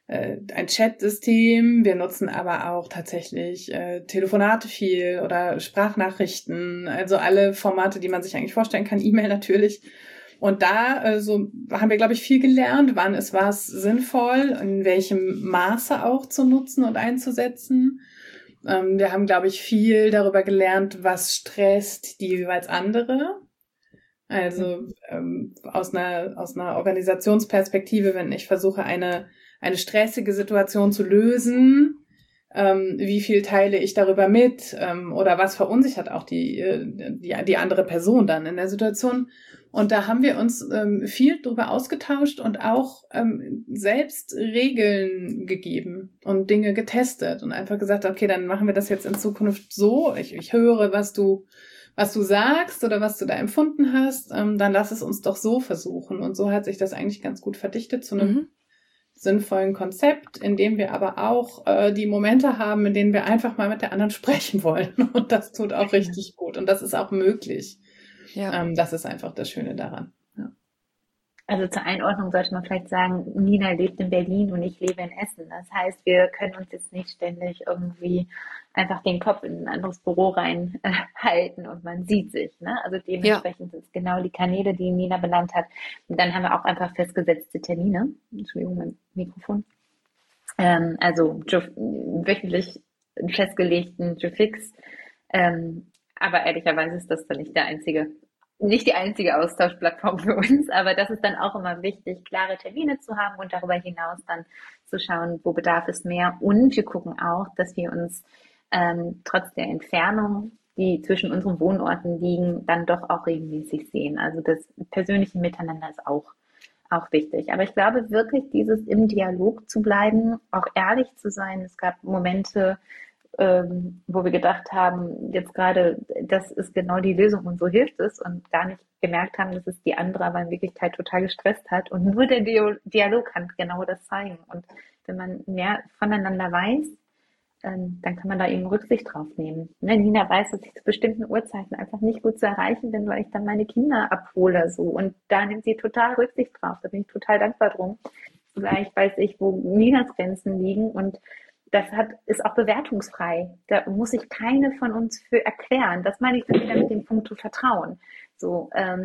Speaker 2: Chat-System, wir nutzen aber auch tatsächlich Telefonate viel oder Sprachnachrichten, also alle Formate, die man sich eigentlich vorstellen kann, E-Mail natürlich. Und da so haben wir, glaube ich, viel gelernt, wann ist was sinnvoll, in welchem Maße auch zu nutzen und einzusetzen. Wir haben, glaube ich, viel darüber gelernt, was stresst die jeweils andere. Also aus einer Organisationsperspektive, wenn ich versuche, eine stressige Situation zu lösen, wie viel teile ich darüber mit, oder was verunsichert auch die andere Person dann in der Situation. Und da haben wir uns viel drüber ausgetauscht und auch selbst Regeln gegeben und Dinge getestet und einfach gesagt, okay, dann machen wir das jetzt in Zukunft so. Ich höre, was du sagst oder was du da empfunden hast, dann lass es uns doch so versuchen. Und so hat sich das eigentlich ganz gut verdichtet zu einem sinnvollen Konzept, in dem wir aber auch die Momente haben, in denen wir einfach mal mit der anderen sprechen wollen. Und das tut auch richtig gut. Und das ist auch möglich. Ja. Das ist einfach das Schöne daran. Ja.
Speaker 3: Also zur Einordnung sollte man vielleicht sagen, Nina lebt in Berlin und ich lebe in Essen. Das heißt, wir können uns jetzt nicht ständig irgendwie einfach den Kopf in ein anderes Büro reinhalten und man sieht sich. Ne? Also dementsprechend sind es genau die Kanäle, die Nina benannt hat. Und dann haben wir auch einfach festgesetzte Termine. Entschuldigung, mein Mikrofon. Also wöchentlich festgelegten Fix. Aber ehrlicherweise ist das dann nicht die einzige Austauschplattform für uns, aber das ist dann auch immer wichtig, klare Termine zu haben und darüber hinaus dann zu schauen, wo bedarf es mehr. Und wir gucken auch, dass wir uns trotz der Entfernung, die zwischen unseren Wohnorten liegen, dann doch auch regelmäßig sehen. Also das persönliche Miteinander ist auch wichtig. Aber ich glaube wirklich, dieses im Dialog zu bleiben, auch ehrlich zu sein. Es gab Momente, wo wir gedacht haben, jetzt gerade, das ist genau die Lösung und so hilft es und gar nicht gemerkt haben, dass es die andere aber in Wirklichkeit total gestresst hat und nur der Dialog kann genau das zeigen. Und wenn man mehr voneinander weiß, dann kann man da eben Rücksicht drauf nehmen. Ne, Nina weiß, dass ich zu bestimmten Uhrzeiten einfach nicht gut zu erreichen bin, weil ich dann meine Kinder abhole so und da nimmt sie total Rücksicht drauf. Da bin ich total dankbar drum. Vielleicht weiß ich, wo Ninas Grenzen liegen und das ist auch bewertungsfrei. Da muss sich keine von uns für erklären. Das meine ich dann wieder mit dem Punkt zu Vertrauen. So,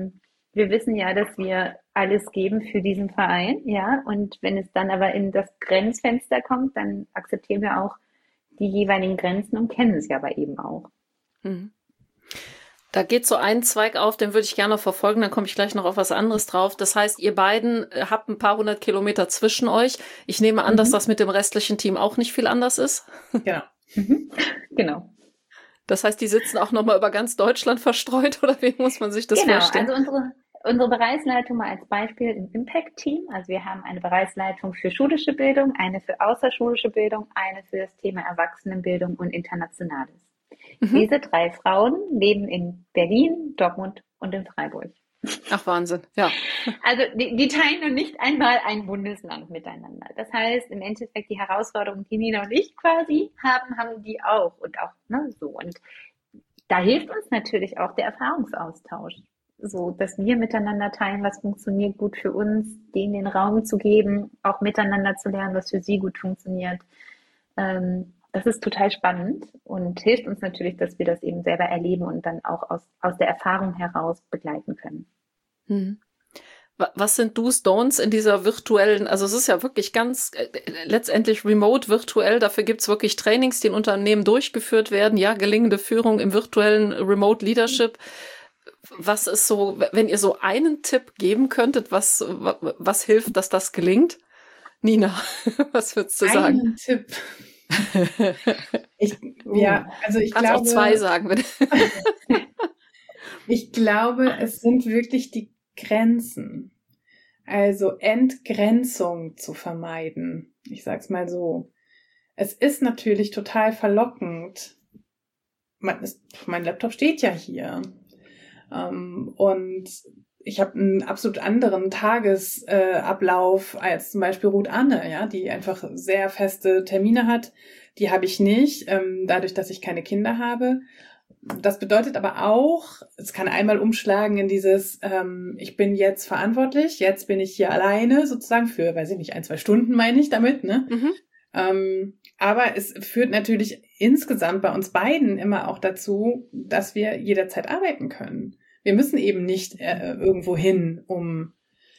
Speaker 3: wir wissen ja, dass wir alles geben für diesen Verein, ja. Und wenn es dann aber in das Grenzfenster kommt, dann akzeptieren wir auch die jeweiligen Grenzen und kennen es ja aber eben auch.
Speaker 1: Mhm. Da geht so ein Zweig auf, den würde ich gerne verfolgen, dann komme ich gleich noch auf was anderes drauf. Das heißt, ihr beiden habt ein paar 100 Kilometer zwischen euch. Ich nehme an, dass das mit dem restlichen Team auch nicht viel anders ist.
Speaker 2: Genau.
Speaker 3: Genau.
Speaker 1: Das heißt, die sitzen auch nochmal über ganz Deutschland verstreut, oder wie muss man sich das vorstellen?
Speaker 3: Genau, also unsere Bereichsleitung mal als Beispiel im Impact-Team. Also wir haben eine Bereichsleitung für schulische Bildung, eine für außerschulische Bildung, eine für das Thema Erwachsenenbildung und Internationales. Diese 3 Frauen leben in Berlin, Dortmund und in Freiburg.
Speaker 1: Ach, Wahnsinn, ja.
Speaker 3: Also die teilen noch nicht einmal ein Bundesland miteinander. Das heißt, im Endeffekt die Herausforderungen, die Nina und ich quasi haben die auch und auch so. Und da hilft uns natürlich auch der Erfahrungsaustausch, so dass wir miteinander teilen, was funktioniert gut für uns, denen den Raum zu geben, auch miteinander zu lernen, was für sie gut funktioniert. Das ist total spannend und hilft uns natürlich, dass wir das eben selber erleben und dann auch aus der Erfahrung heraus begleiten können.
Speaker 1: Was sind Do's, Don'ts in dieser virtuellen, also es ist ja wirklich ganz letztendlich remote, virtuell, dafür gibt's wirklich Trainings, die in Unternehmen durchgeführt werden, ja, gelingende Führung im virtuellen Remote Leadership. Was ist so, wenn ihr so einen Tipp geben könntet, was hilft, dass das gelingt? Nina, was würdest du sagen?
Speaker 2: Einen Tipp. Ich
Speaker 1: Kannst
Speaker 2: glaube
Speaker 1: auch 2 sagen, bitte.
Speaker 2: Ich glaube, es sind wirklich die Grenzen. Also Entgrenzung zu vermeiden. Ich sag's mal so. Es ist natürlich total verlockend. Mein Laptop steht ja hier. Und ich habe einen absolut anderen Tagesablauf als zum Beispiel Ruth Anne, ja, die einfach sehr feste Termine hat. Die habe ich nicht, dadurch, dass ich keine Kinder habe. Das bedeutet aber auch, es kann einmal umschlagen in dieses, ich bin jetzt verantwortlich, jetzt bin ich hier alleine sozusagen für, weiß ich nicht, 1-2 Stunden meine ich damit, ne? Aber es führt natürlich insgesamt bei uns beiden immer auch dazu, dass wir jederzeit arbeiten können. Wir müssen eben nicht irgendwo hin, um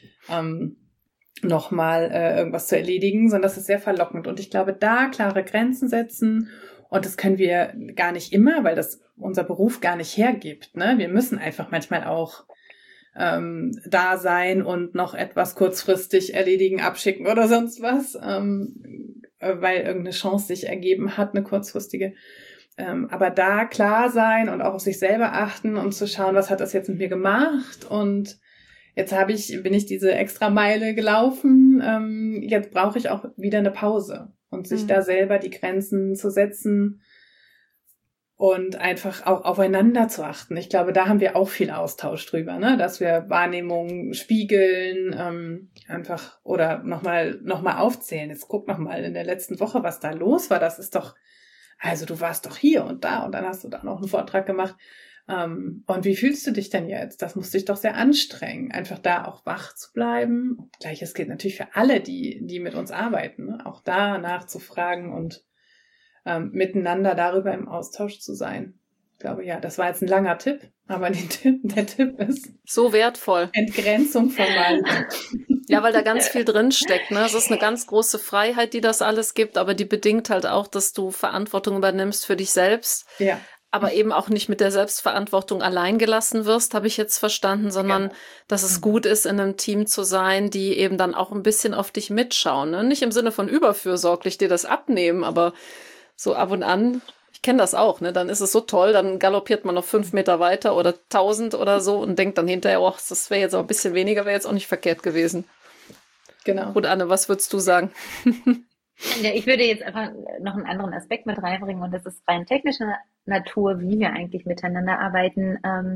Speaker 2: nochmal irgendwas zu erledigen, sondern das ist sehr verlockend. Und ich glaube, da klare Grenzen setzen, und das können wir gar nicht immer, weil das unser Beruf gar nicht hergibt. Ne? Wir müssen einfach manchmal auch da sein und noch etwas kurzfristig erledigen, abschicken oder sonst was, weil irgendeine Chance sich ergeben hat, eine kurzfristige. Aber da klar sein und auch auf sich selber achten und zu schauen, was hat das jetzt mit mir gemacht, und jetzt bin ich diese Extrameile gelaufen, jetzt brauche ich auch wieder eine Pause und sich da selber die Grenzen zu setzen und einfach auch aufeinander zu achten. Ich glaube, da haben wir auch viel Austausch drüber, ne? Dass wir Wahrnehmungen spiegeln, einfach oder nochmal aufzählen. Jetzt guck nochmal in der letzten Woche, was da los war. Das ist doch, also du warst doch hier und dann hast du da noch einen Vortrag gemacht. Und wie fühlst du dich denn jetzt? Das muss dich doch sehr anstrengen, einfach da auch wach zu bleiben. Gleiches gilt natürlich für alle, die mit uns arbeiten, ne? Auch da nachzufragen und miteinander darüber im Austausch zu sein. Ich glaube, ja, das war jetzt ein langer Tipp, aber der Tipp ist
Speaker 1: so wertvoll.
Speaker 2: Entgrenzung vermeiden.
Speaker 1: Ja, weil da ganz viel drin steckt, ne? Es ist eine ganz große Freiheit, die das alles gibt, aber die bedingt halt auch, dass du Verantwortung übernimmst für dich selbst.
Speaker 2: Ja.
Speaker 1: Aber eben auch nicht mit der Selbstverantwortung allein gelassen wirst, habe ich jetzt verstanden, sondern dass es gut ist, in einem Team zu sein, die eben dann auch ein bisschen auf dich mitschauen. Ne? Nicht im Sinne von überfürsorglich dir das abnehmen, aber so ab und an, ich kenne das auch, ne? Dann ist es so toll, dann galoppiert man noch 5 Meter weiter oder 1000 oder so und denkt dann hinterher, oh, das wäre jetzt auch ein bisschen weniger, wäre jetzt auch nicht verkehrt gewesen.
Speaker 2: Genau.
Speaker 1: Und Anne, was würdest du sagen?
Speaker 3: Ja, ich würde jetzt einfach noch einen anderen Aspekt mit reinbringen, und das ist rein technischer Natur, wie wir eigentlich miteinander arbeiten.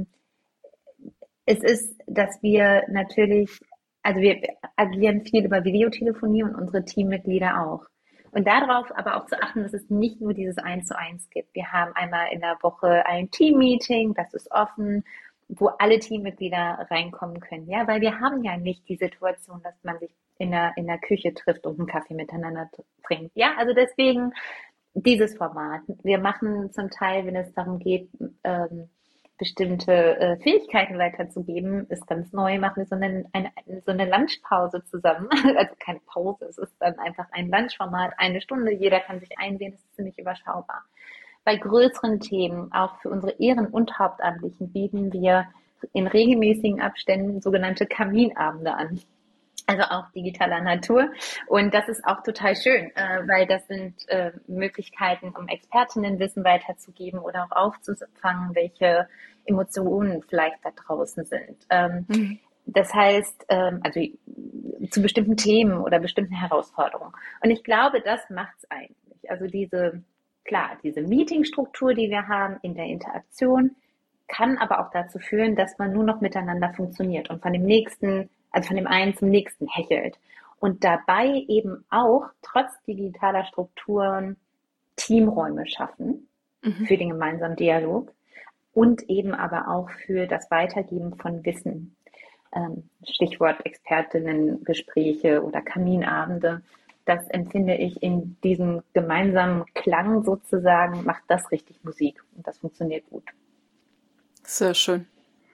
Speaker 3: Es ist, dass wir natürlich, also wir agieren viel über Videotelefonie und unsere Teammitglieder auch. Und darauf aber auch zu achten, dass es nicht nur dieses 1:1 gibt. Wir haben einmal in der Woche ein Team-Meeting, das ist offen, wo alle Teammitglieder reinkommen können. Ja, weil wir haben ja nicht die Situation, dass man sich in der Küche trifft und einen Kaffee miteinander trinkt. Ja, also deswegen dieses Format. Wir machen zum Teil, wenn es darum geht, bestimmte Fähigkeiten weiterzugeben, ist ganz neu. Machen wir so eine Lunchpause zusammen. Also keine Pause, es ist dann einfach ein Lunchformat, 1 Stunde. Jeder kann sich einsehen, das ist ziemlich überschaubar. Bei größeren Themen, auch für unsere Ehren- und Hauptamtlichen, bieten wir in regelmäßigen Abständen sogenannte Kaminabende an. Also auch digitaler Natur. Und das ist auch total schön, weil das sind Möglichkeiten, um Expertinnenwissen weiterzugeben oder auch aufzufangen, welche Emotionen vielleicht da draußen sind. Das heißt, also zu bestimmten Themen oder bestimmten Herausforderungen. Und ich glaube, das macht es eigentlich. Also diese Meetingstruktur, die wir haben in der Interaktion, kann aber auch dazu führen, dass man nur noch miteinander funktioniert und von dem einen zum nächsten hechelt. Und dabei eben auch trotz digitaler Strukturen Teamräume schaffen für den gemeinsamen Dialog und eben aber auch für das Weitergeben von Wissen. Stichwort Expertinnengespräche oder Kaminabende. Das empfinde ich in diesem gemeinsamen Klang sozusagen, macht das richtig Musik und das funktioniert gut.
Speaker 1: Sehr schön.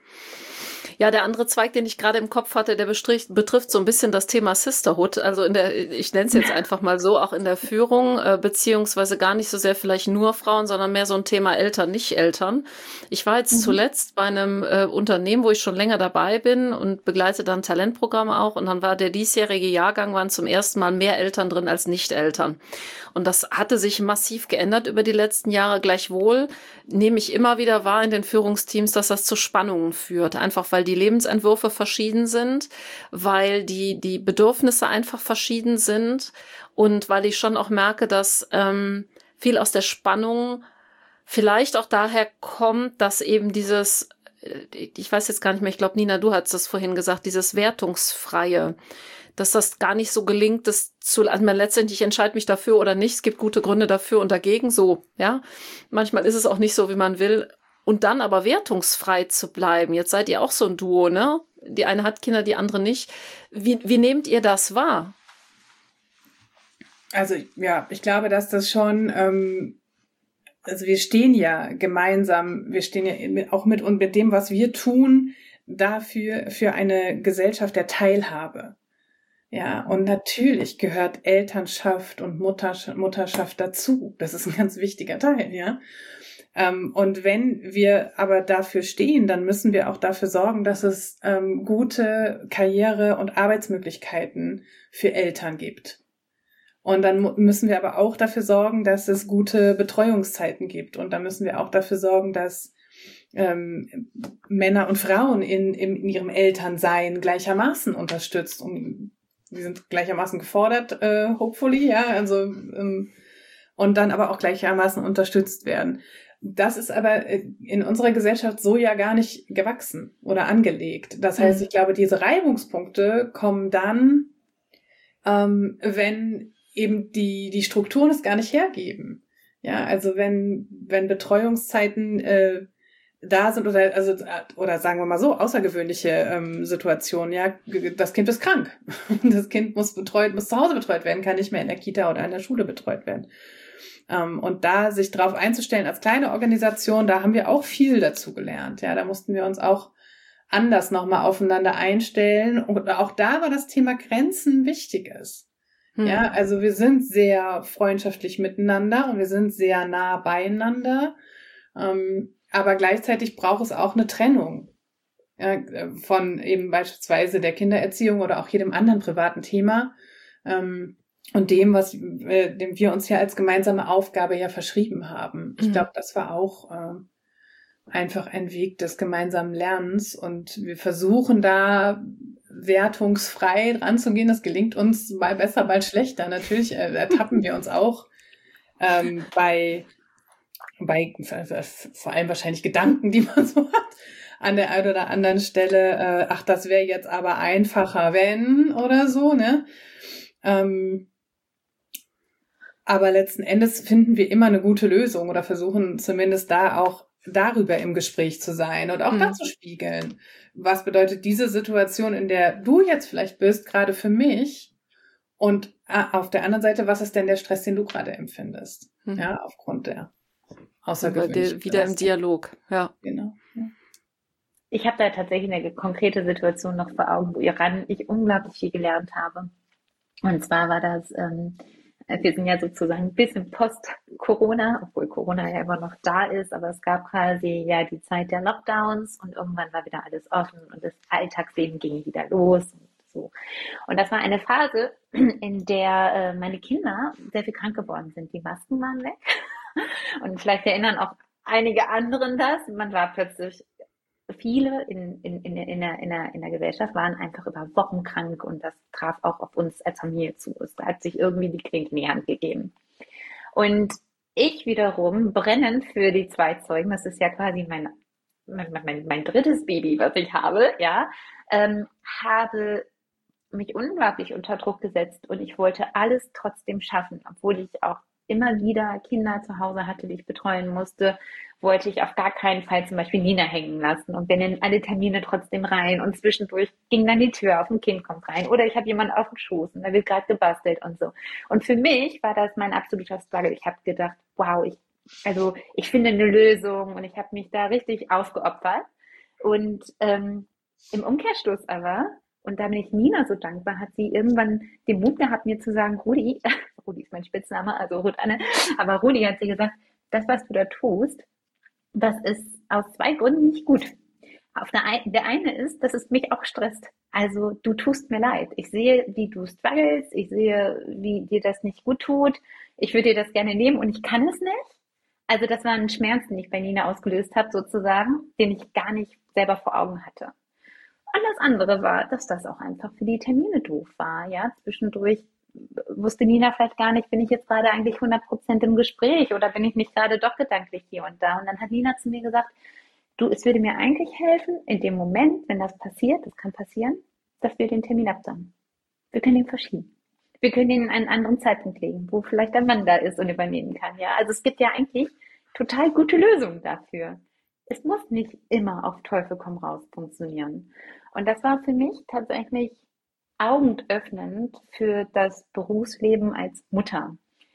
Speaker 1: Ja, der andere Zweig, den ich gerade im Kopf hatte, der betrifft so ein bisschen das Thema Sisterhood. Also ich nenne es jetzt einfach mal so, auch in der Führung, beziehungsweise gar nicht so sehr vielleicht nur Frauen, sondern mehr so ein Thema Eltern, nicht Eltern. Ich war jetzt zuletzt bei einem Unternehmen, wo ich schon länger dabei bin und begleite dann Talentprogramme auch. Und dann war der diesjährige Jahrgang, waren zum ersten Mal mehr Eltern drin als Nicht-Eltern. Und das hatte sich massiv geändert über die letzten Jahre. Gleichwohl nehme ich immer wieder wahr in den Führungsteams, dass das zu Spannungen führt. Einfach weil die Lebensentwürfe verschieden sind, weil die Bedürfnisse einfach verschieden sind und weil ich schon auch merke, dass viel aus der Spannung vielleicht auch daher kommt, dass eben dieses, ich weiß jetzt gar nicht mehr, ich glaube, Nina, du hast das vorhin gesagt, dieses Wertungsfreie, dass das gar nicht so gelingt, also man letztendlich entscheidet mich dafür oder nicht. Es gibt gute Gründe dafür und dagegen, so, ja. Manchmal ist es auch nicht so, wie man will. Und dann aber wertungsfrei zu bleiben. Jetzt seid ihr auch so ein Duo, ne? Die eine hat Kinder, die andere nicht. Wie nehmt ihr das wahr?
Speaker 2: Also ja, ich glaube, dass das schon, also wir stehen ja gemeinsam, wir stehen ja auch mit dem, was wir tun, dafür für eine Gesellschaft der Teilhabe. Ja, und natürlich gehört Elternschaft und Mutterschaft dazu. Das ist ein ganz wichtiger Teil, ja. Und wenn wir aber dafür stehen, dann müssen wir auch dafür sorgen, dass es gute Karriere- und Arbeitsmöglichkeiten für Eltern gibt. Und dann müssen wir aber auch dafür sorgen, dass es gute Betreuungszeiten gibt. Und dann müssen wir auch dafür sorgen, dass Männer und Frauen in ihrem Elternsein gleichermaßen unterstützt. Und die sind gleichermaßen gefordert, hopefully, ja, also und dann aber auch gleichermaßen unterstützt werden. Das ist aber in unserer Gesellschaft so ja gar nicht gewachsen oder angelegt. Das heißt, ich glaube, diese Reibungspunkte kommen dann, wenn eben die Strukturen es gar nicht hergeben. Ja, also wenn Betreuungszeiten da sind oder sagen wir mal so, außergewöhnliche Situationen, ja, das Kind ist krank. Das Kind muss zu Hause betreut werden, kann nicht mehr in der Kita oder in der Schule betreut werden. Und da sich drauf einzustellen als kleine Organisation, da haben wir auch viel dazu gelernt. Ja, da mussten wir uns auch anders nochmal aufeinander einstellen. Und auch da war das Thema Grenzen wichtiges. Ja, also wir sind sehr freundschaftlich miteinander und wir sind sehr nah beieinander. Aber gleichzeitig braucht es auch eine Trennung von eben beispielsweise der Kindererziehung oder auch jedem anderen privaten Thema und dem wir uns ja als gemeinsame Aufgabe ja verschrieben haben. Ich glaube, das war auch einfach ein Weg des gemeinsamen Lernens und wir versuchen da wertungsfrei dran zu gehen. Das gelingt uns mal besser, mal schlechter. Natürlich ertappen wir uns auch bei vor allem wahrscheinlich Gedanken, die man so hat, an der einen oder anderen Stelle, ach, das wäre jetzt aber einfacher, wenn, oder so, ne? Aber letzten Endes finden wir immer eine gute Lösung oder versuchen zumindest da auch darüber im Gespräch zu sein und auch da zu spiegeln. Was bedeutet diese Situation, in der du jetzt vielleicht bist, gerade für mich? Und auf der anderen Seite, was ist denn der Stress, den du gerade empfindest? Ja, aufgrund der außergewöhnlichen
Speaker 1: wieder im Dialog, ja.
Speaker 2: Genau. Ja.
Speaker 3: Ich habe da tatsächlich eine konkrete Situation noch vor Augen, woran ich unglaublich viel gelernt habe. Und zwar war das, wir sind ja sozusagen ein bisschen post-Corona, obwohl Corona ja immer noch da ist, aber es gab quasi ja die Zeit der Lockdowns und irgendwann war wieder alles offen und das Alltagsleben ging wieder los und so. Und das war eine Phase, in der meine Kinder sehr viel krank geworden sind. Die Masken waren weg. Und vielleicht erinnern auch einige anderen das. Man war plötzlich, viele in der Gesellschaft waren einfach über Wochen krank und das traf auch auf uns als Familie zu. Es hat sich irgendwie die Klinke in die Hand gegeben. Und ich wiederum brennend für die Zweizeugen, das ist ja quasi mein drittes Baby, was ich habe, ja, habe mich unglaublich unter Druck gesetzt und ich wollte alles trotzdem schaffen, obwohl ich auch immer wieder Kinder zu Hause hatte, die ich betreuen musste, wollte ich auf gar keinen Fall zum Beispiel Nina hängen lassen und bin in alle Termine trotzdem rein und zwischendurch ging dann die Tür auf, ein Kind kommt rein oder ich habe jemanden auf dem Schoß und da wird gerade gebastelt und so. Und für mich war das mein absoluter Struggle. Ich habe gedacht, wow, ich finde eine Lösung und ich habe mich da richtig aufgeopfert und im Umkehrschluss aber, und da bin ich Nina so dankbar, hat sie irgendwann den Mut gehabt, mir zu sagen, Rudi, Rudi ist mein Spitzname, also Ruth Anne, aber Rudi hat sie gesagt, das, was du da tust, das ist aus zwei Gründen nicht gut. Der eine ist, dass es mich auch stresst. Also du tust mir leid. Ich sehe, wie du struggles, ich sehe, wie dir das nicht gut tut. Ich würde dir das gerne nehmen und ich kann es nicht. Also das war ein Schmerz, den ich bei Nina ausgelöst habe, sozusagen, den ich gar nicht selber vor Augen hatte. Und das andere war, dass das auch einfach für die Termine doof war. Ja, zwischendurch wusste Nina vielleicht gar nicht, bin ich jetzt gerade eigentlich 100% im Gespräch oder bin ich nicht gerade doch gedanklich hier und da. Und dann hat Nina zu mir gesagt, du, es würde mir eigentlich helfen, in dem Moment, wenn das passiert, das kann passieren, dass wir den Termin absagen. Wir können ihn verschieben. Wir können ihn in einen anderen Zeitpunkt legen, wo vielleicht der Mann da ist und übernehmen kann. Ja, also es gibt ja eigentlich total gute Lösungen dafür. Es muss nicht immer auf Teufel komm raus funktionieren. Und das war für mich tatsächlich augenöffnend für das Berufsleben als Mutter.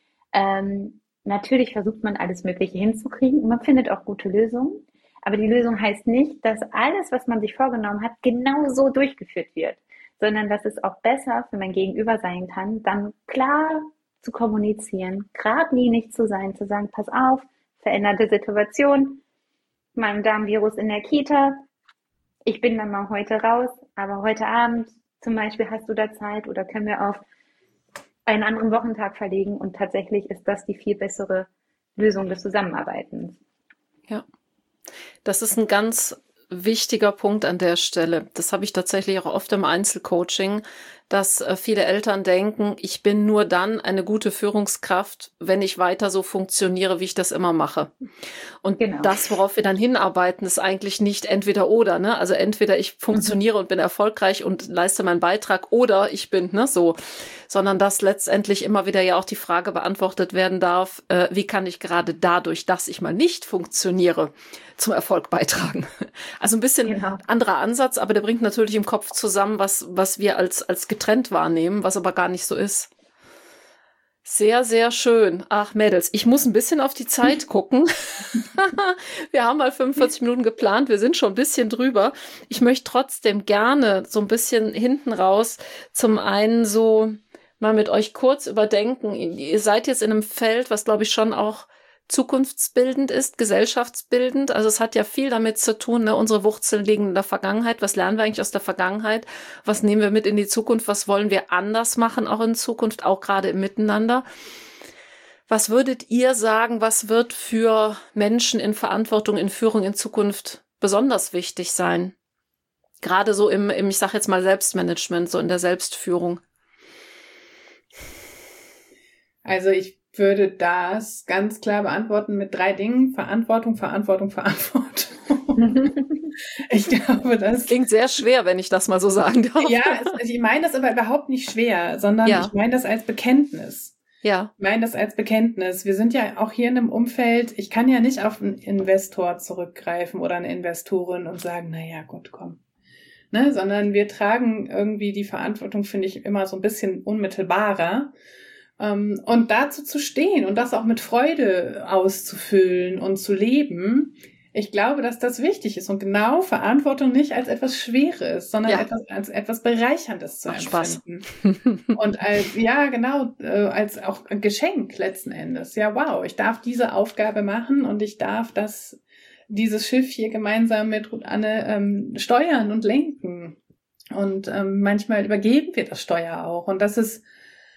Speaker 3: Natürlich versucht man alles Mögliche hinzukriegen und man findet auch gute Lösungen. Aber die Lösung heißt nicht, dass alles, was man sich vorgenommen hat, genau so durchgeführt wird, sondern dass es auch besser für mein Gegenüber sein kann, dann klar zu kommunizieren, geradlinig zu sein, zu sagen, pass auf, veränderte Situation, meinem Darmvirus in der Kita, ich bin dann mal heute raus, aber heute Abend zum Beispiel hast du da Zeit oder können wir auf einen anderen Wochentag verlegen und tatsächlich ist das die viel bessere Lösung des Zusammenarbeitens.
Speaker 1: Ja, das ist ein ganz wichtiger Punkt an der Stelle. Das habe ich tatsächlich auch oft im Einzelcoaching, dass viele Eltern denken, ich bin nur dann eine gute Führungskraft, wenn ich weiter so funktioniere, wie ich das immer mache. Und genau. Das, worauf wir dann hinarbeiten, ist eigentlich nicht entweder oder, ne? Also entweder ich funktioniere und bin erfolgreich und leiste meinen Beitrag oder ich bin, ne, so. Sondern dass letztendlich immer wieder ja auch die Frage beantwortet werden darf, wie kann ich gerade dadurch, dass ich mal nicht funktioniere, zum Erfolg beitragen. Also ein bisschen anderer Ansatz, aber der bringt natürlich im Kopf zusammen, was wir als getrennt wahrnehmen, was aber gar nicht so ist. Sehr, sehr schön. Ach, Mädels, ich muss ein bisschen auf die Zeit gucken. Wir haben mal 45 Minuten geplant, wir sind schon ein bisschen drüber. Ich möchte trotzdem gerne so ein bisschen hinten raus zum einen so mal mit euch kurz überdenken. Ihr seid jetzt in einem Feld, was glaube ich schon auch zukunftsbildend ist, gesellschaftsbildend. Also es hat ja viel damit zu tun, ne? Unsere Wurzeln liegen in der Vergangenheit. Was lernen wir eigentlich aus der Vergangenheit? Was nehmen wir mit in die Zukunft? Was wollen wir anders machen, auch in Zukunft, auch gerade im Miteinander? Was würdet ihr sagen, was wird für Menschen in Verantwortung, in Führung in Zukunft besonders wichtig sein? Gerade so im ich sag jetzt mal Selbstmanagement, so in der Selbstführung.
Speaker 2: Also ich würde das ganz klar beantworten mit 3 Dingen. Verantwortung, Verantwortung, Verantwortung. Ich glaube, das
Speaker 1: klingt sehr schwer, wenn ich das mal so sagen darf.
Speaker 2: Ja, ich meine das aber überhaupt nicht schwer, sondern ich meine das als Bekenntnis.
Speaker 1: Ja.
Speaker 2: Ich meine das als Bekenntnis. Wir sind ja auch hier in einem Umfeld, ich kann ja nicht auf einen Investor zurückgreifen oder eine Investorin und sagen, naja, gut, komm. Ne? Sondern wir tragen irgendwie die Verantwortung, finde ich, immer so ein bisschen unmittelbarer. Und dazu zu stehen und das auch mit Freude auszufüllen und zu leben, Ich glaube, dass das wichtig ist und genau Verantwortung nicht als etwas Schweres, sondern als etwas Bereicherndes zu empfinden.
Speaker 1: Spaß.
Speaker 2: Und als auch ein Geschenk letzten Endes. Ja, wow, ich darf diese Aufgabe machen und ich darf dieses Schiff hier gemeinsam mit Ruth Anne steuern und lenken. Und manchmal übergeben wir das Steuer auch. Und das ist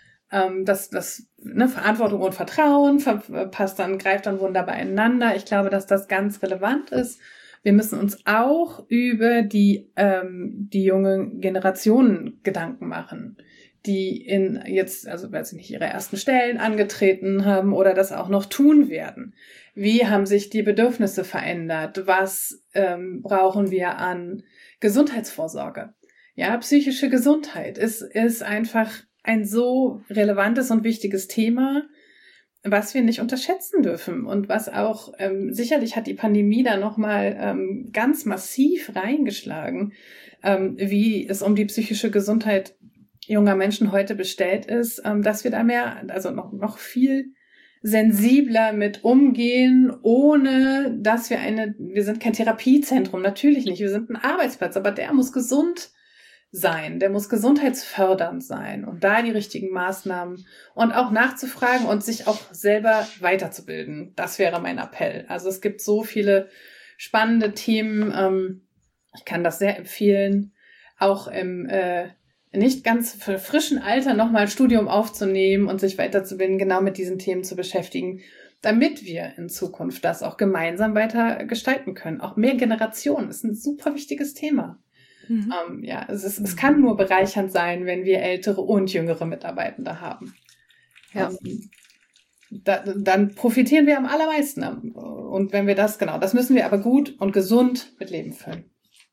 Speaker 2: Verantwortung und Vertrauen greift dann wunderbar ineinander. Ich glaube, dass das ganz relevant ist. Wir müssen uns auch über die jungen Generationen Gedanken machen, die ihre ersten Stellen angetreten haben oder das auch noch tun werden. Wie haben sich die Bedürfnisse verändert? Was brauchen wir an Gesundheitsvorsorge? Ja, psychische Gesundheit ist einfach ein so relevantes und wichtiges Thema, was wir nicht unterschätzen dürfen und was auch sicherlich hat die Pandemie da nochmal ganz massiv reingeschlagen, wie es um die psychische Gesundheit junger Menschen heute bestellt ist, dass wir da noch viel sensibler mit umgehen, ohne dass wir sind kein Therapiezentrum, natürlich nicht, wir sind ein Arbeitsplatz, aber der muss gesund sein, der muss gesundheitsfördernd sein und da die richtigen Maßnahmen und auch nachzufragen und sich auch selber weiterzubilden. Das wäre mein Appell. Also es gibt so viele spannende Themen. Ich kann das sehr empfehlen, auch im nicht ganz frischen Alter nochmal ein Studium aufzunehmen und sich weiterzubilden, genau mit diesen Themen zu beschäftigen, damit wir in Zukunft das auch gemeinsam weiter gestalten können. Auch mehr Generationen ist ein super wichtiges Thema. Es kann nur bereichernd sein, wenn wir ältere und jüngere Mitarbeitende haben.
Speaker 1: Ja.
Speaker 2: Dann profitieren wir am allermeisten. Und wenn wir das müssen wir aber gut und gesund mit Leben füllen.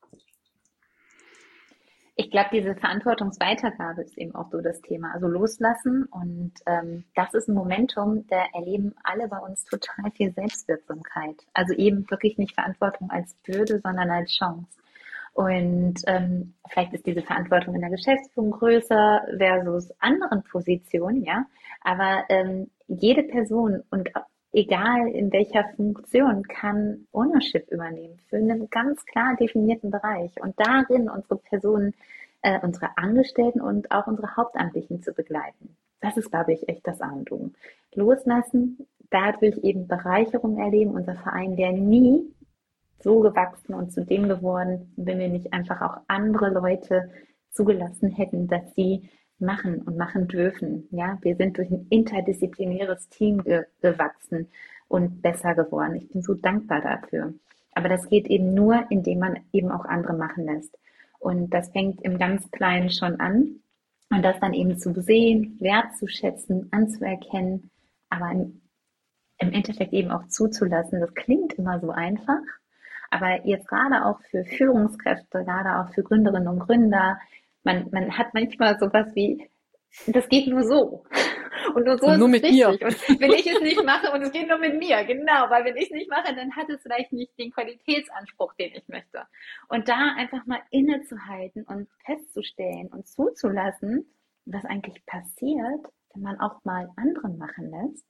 Speaker 3: Ich glaube, diese Verantwortungsweitergabe ist eben auch so das Thema. Also loslassen und das ist ein Momentum, da erleben alle bei uns total viel Selbstwirksamkeit. Also eben wirklich nicht Verantwortung als Bürde, sondern als Chance. Und vielleicht ist diese Verantwortung in der Geschäftsführung größer versus anderen Positionen, ja. Aber jede Person und egal in welcher Funktion kann Ownership übernehmen für einen ganz klar definierten Bereich und darin unsere Personen, unsere Angestellten und auch unsere Hauptamtlichen zu begleiten. Das ist, glaube ich, echt das A und O. Loslassen, dadurch eben Bereicherung erleben. Unser Verein wäre nie so gewachsen und zu dem geworden, wenn wir nicht einfach auch andere Leute zugelassen hätten, dass sie machen und machen dürfen. Ja, wir sind durch ein interdisziplinäres Team gewachsen und besser geworden. Ich bin so dankbar dafür. Aber das geht eben nur, indem man eben auch andere machen lässt. Und das fängt im ganz Kleinen schon an. Und das dann eben zu sehen, wertzuschätzen, anzuerkennen, aber im Endeffekt eben auch zuzulassen. Das klingt immer so einfach. Aber jetzt gerade auch für Führungskräfte, gerade auch für Gründerinnen und Gründer, man hat manchmal sowas wie, das geht nur so. Und nur so ist es richtig. Mir. Und wenn ich es nicht mache, und es geht nur mit mir, genau, weil wenn ich es nicht mache, dann hat es vielleicht nicht den Qualitätsanspruch, den ich möchte. Und da einfach mal innezuhalten und festzustellen und zuzulassen, was eigentlich passiert, wenn man auch mal anderen machen lässt.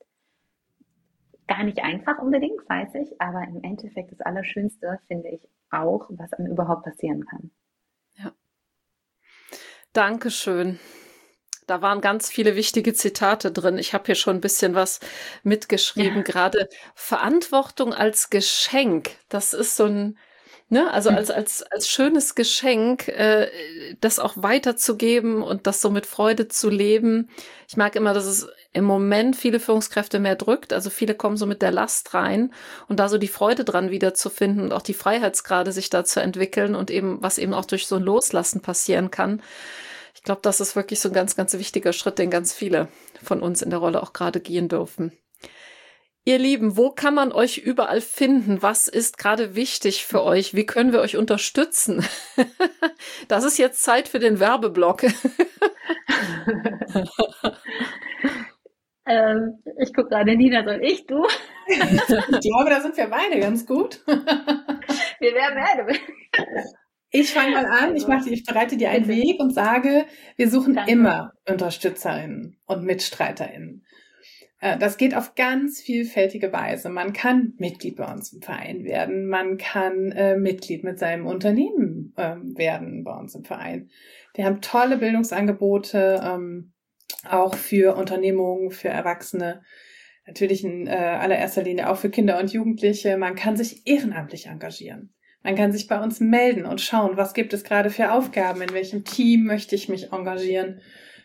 Speaker 3: Gar nicht einfach unbedingt, weiß ich, aber im Endeffekt das Allerschönste finde ich auch, was einem überhaupt passieren kann.
Speaker 1: Ja. Dankeschön. Da waren ganz viele wichtige Zitate drin. Ich habe hier schon ein bisschen was mitgeschrieben. Ja. Gerade Verantwortung als Geschenk. Das ist so ein, ne, also als schönes Geschenk, das auch weiterzugeben und das so mit Freude zu leben. Ich mag immer, dass es im Moment viele Führungskräfte mehr drückt. Also viele kommen so mit der Last rein und da so die Freude dran wiederzufinden und auch die Freiheitsgrade sich da zu entwickeln und eben, was eben auch durch so ein Loslassen passieren kann. Ich glaube, das ist wirklich so ein ganz, ganz wichtiger Schritt, den ganz viele von uns in der Rolle auch gerade gehen dürfen. Ihr Lieben, wo kann man euch überall finden? Was ist gerade wichtig für euch? Wie können wir euch unterstützen? Das ist jetzt Zeit für den Werbeblock.
Speaker 3: Ich gucke gerade, Nina, soll ich, du?
Speaker 2: Ich glaube, da sind wir beide ganz gut.
Speaker 3: Wir werden beide.
Speaker 2: Ich fange mal an, ich bereite dir einen Weg und sage, wir suchen immer UnterstützerInnen und MitstreiterInnen. Das geht auf ganz vielfältige Weise. Man kann Mitglied bei uns im Verein werden. Man kann Mitglied mit seinem Unternehmen werden bei uns im Verein. Wir haben tolle Bildungsangebote, auch für Unternehmungen, für Erwachsene. Natürlich in allererster Linie auch für Kinder und Jugendliche. Man kann sich ehrenamtlich engagieren. Man kann sich bei uns melden und schauen, was gibt es gerade für Aufgaben, in welchem Team möchte ich mich engagieren.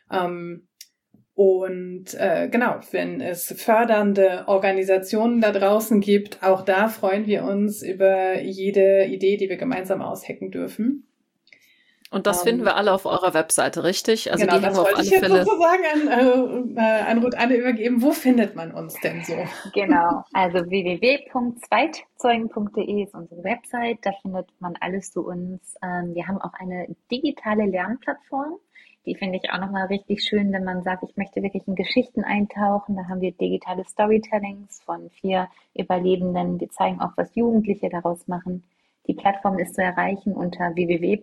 Speaker 2: Genau, wenn es fördernde Organisationen da draußen gibt, auch da freuen wir uns über jede Idee, die wir gemeinsam aushecken dürfen.
Speaker 1: Und das finden wir alle auf eurer Webseite, richtig? Also
Speaker 2: genau,
Speaker 1: die
Speaker 2: das
Speaker 1: haben wir
Speaker 2: wollte ich jetzt sozusagen an Ruth Anne übergeben. Wo findet man uns denn so?
Speaker 3: Genau, also www.zweitzeugen.de ist unsere Website. Da findet man alles zu uns. Wir haben auch eine digitale Lernplattform. Die finde ich auch nochmal richtig schön, wenn man sagt, ich möchte wirklich in Geschichten eintauchen. Da haben wir digitale Storytellings von 4 Überlebenden. Wir zeigen auch, was Jugendliche daraus machen. Die Plattform ist zu erreichen unter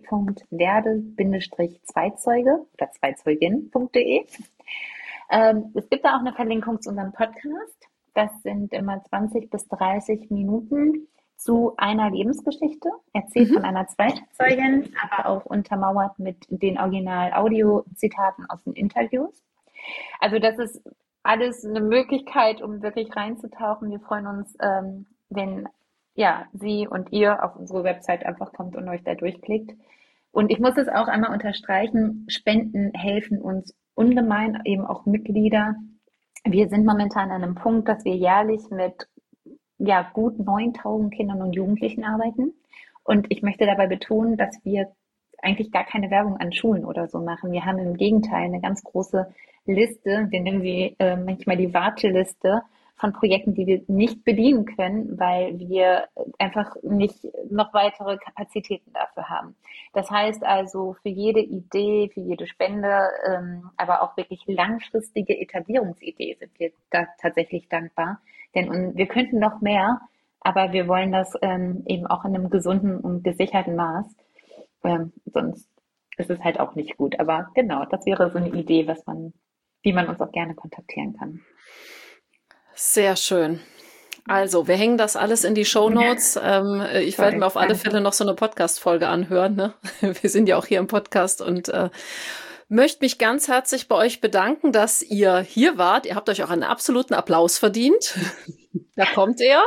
Speaker 3: www.werde-zweizeuge oder zweizeugen.de. Es gibt da auch eine Verlinkung zu unserem Podcast. Das sind immer 20 bis 30 Minuten zu einer Lebensgeschichte, erzählt von einer Zweitzeugin, aber auch untermauert mit den Original-Audio-Zitaten aus den Interviews. Also das ist alles eine Möglichkeit, um wirklich reinzutauchen. Wir freuen uns, wenn Sie und ihr auf unsere Website einfach kommt und euch da durchklickt. Und ich muss es auch einmal unterstreichen, Spenden helfen uns ungemein, eben auch Mitglieder. Wir sind momentan an einem Punkt, dass wir jährlich mit gut 9.000 Kindern und Jugendlichen arbeiten. Und ich möchte dabei betonen, dass wir eigentlich gar keine Werbung an Schulen oder so machen. Wir haben im Gegenteil eine ganz große Liste, wir nennen sie manchmal die Warteliste von Projekten, die wir nicht bedienen können, weil wir einfach nicht noch weitere Kapazitäten dafür haben. Das heißt also, für jede Idee, für jede Spende, aber auch wirklich langfristige Etablierungsidee sind wir da tatsächlich dankbar. Denn wir könnten noch mehr, aber wir wollen das eben auch in einem gesunden und gesicherten Maß. Sonst ist es halt auch nicht gut. Aber genau, das wäre so eine Idee, wie man uns auch gerne kontaktieren kann.
Speaker 1: Sehr schön. Also, wir hängen das alles in die Shownotes. Ich werde mir auf alle Fälle noch so eine Podcast-Folge anhören. Ne? Wir sind ja auch hier im Podcast und möchte mich ganz herzlich bei euch bedanken, dass ihr hier wart. Ihr habt euch auch einen absoluten Applaus verdient. Da kommt er.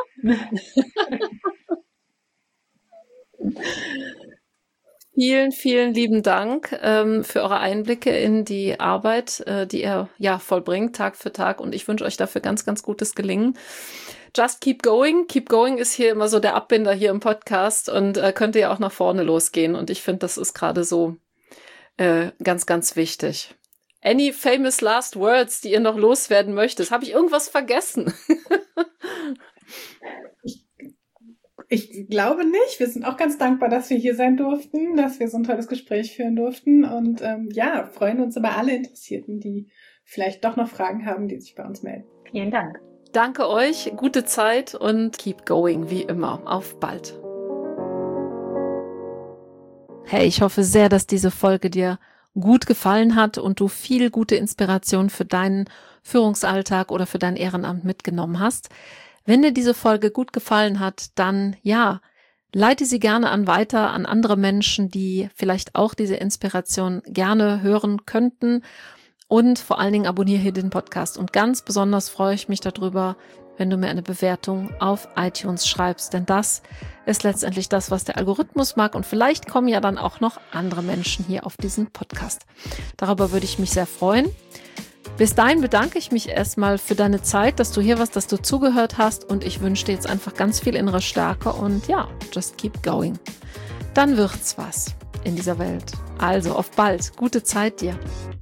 Speaker 1: Vielen, vielen lieben Dank für eure Einblicke in die Arbeit, die ihr vollbringt, Tag für Tag. Und ich wünsche euch dafür ganz, ganz gutes Gelingen. Just keep going. Keep going ist hier immer so der Abbinder hier im Podcast und könnte ja auch nach vorne losgehen. Und ich finde, das ist gerade so ganz, ganz wichtig. Any famous last words, die ihr noch loswerden möchtet? Habe ich irgendwas vergessen?
Speaker 2: Ich glaube nicht. Wir sind auch ganz dankbar, dass wir hier sein durften, dass wir so ein tolles Gespräch führen durften und freuen uns über alle Interessierten, die vielleicht doch noch Fragen haben, die sich bei uns melden.
Speaker 3: Vielen Dank.
Speaker 1: Danke euch, gute Zeit und keep going, wie immer. Auf bald. Hey, ich hoffe sehr, dass diese Folge dir gut gefallen hat und du viel gute Inspiration für deinen Führungsalltag oder für dein Ehrenamt mitgenommen hast. Wenn dir diese Folge gut gefallen hat, dann leite sie gerne weiter an andere Menschen, die vielleicht auch diese Inspiration gerne hören könnten. Und vor allen Dingen abonniere hier den Podcast. Und ganz besonders freue ich mich darüber, wenn du mir eine Bewertung auf iTunes schreibst. Denn das ist letztendlich das, was der Algorithmus mag. Und vielleicht kommen ja dann auch noch andere Menschen hier auf diesen Podcast. Darüber würde ich mich sehr freuen. Bis dahin bedanke ich mich erstmal für deine Zeit, dass du hier warst, dass du zugehört hast und ich wünsche dir jetzt einfach ganz viel innere Stärke und just keep going. Dann wird's was in dieser Welt. Also auf bald, gute Zeit dir.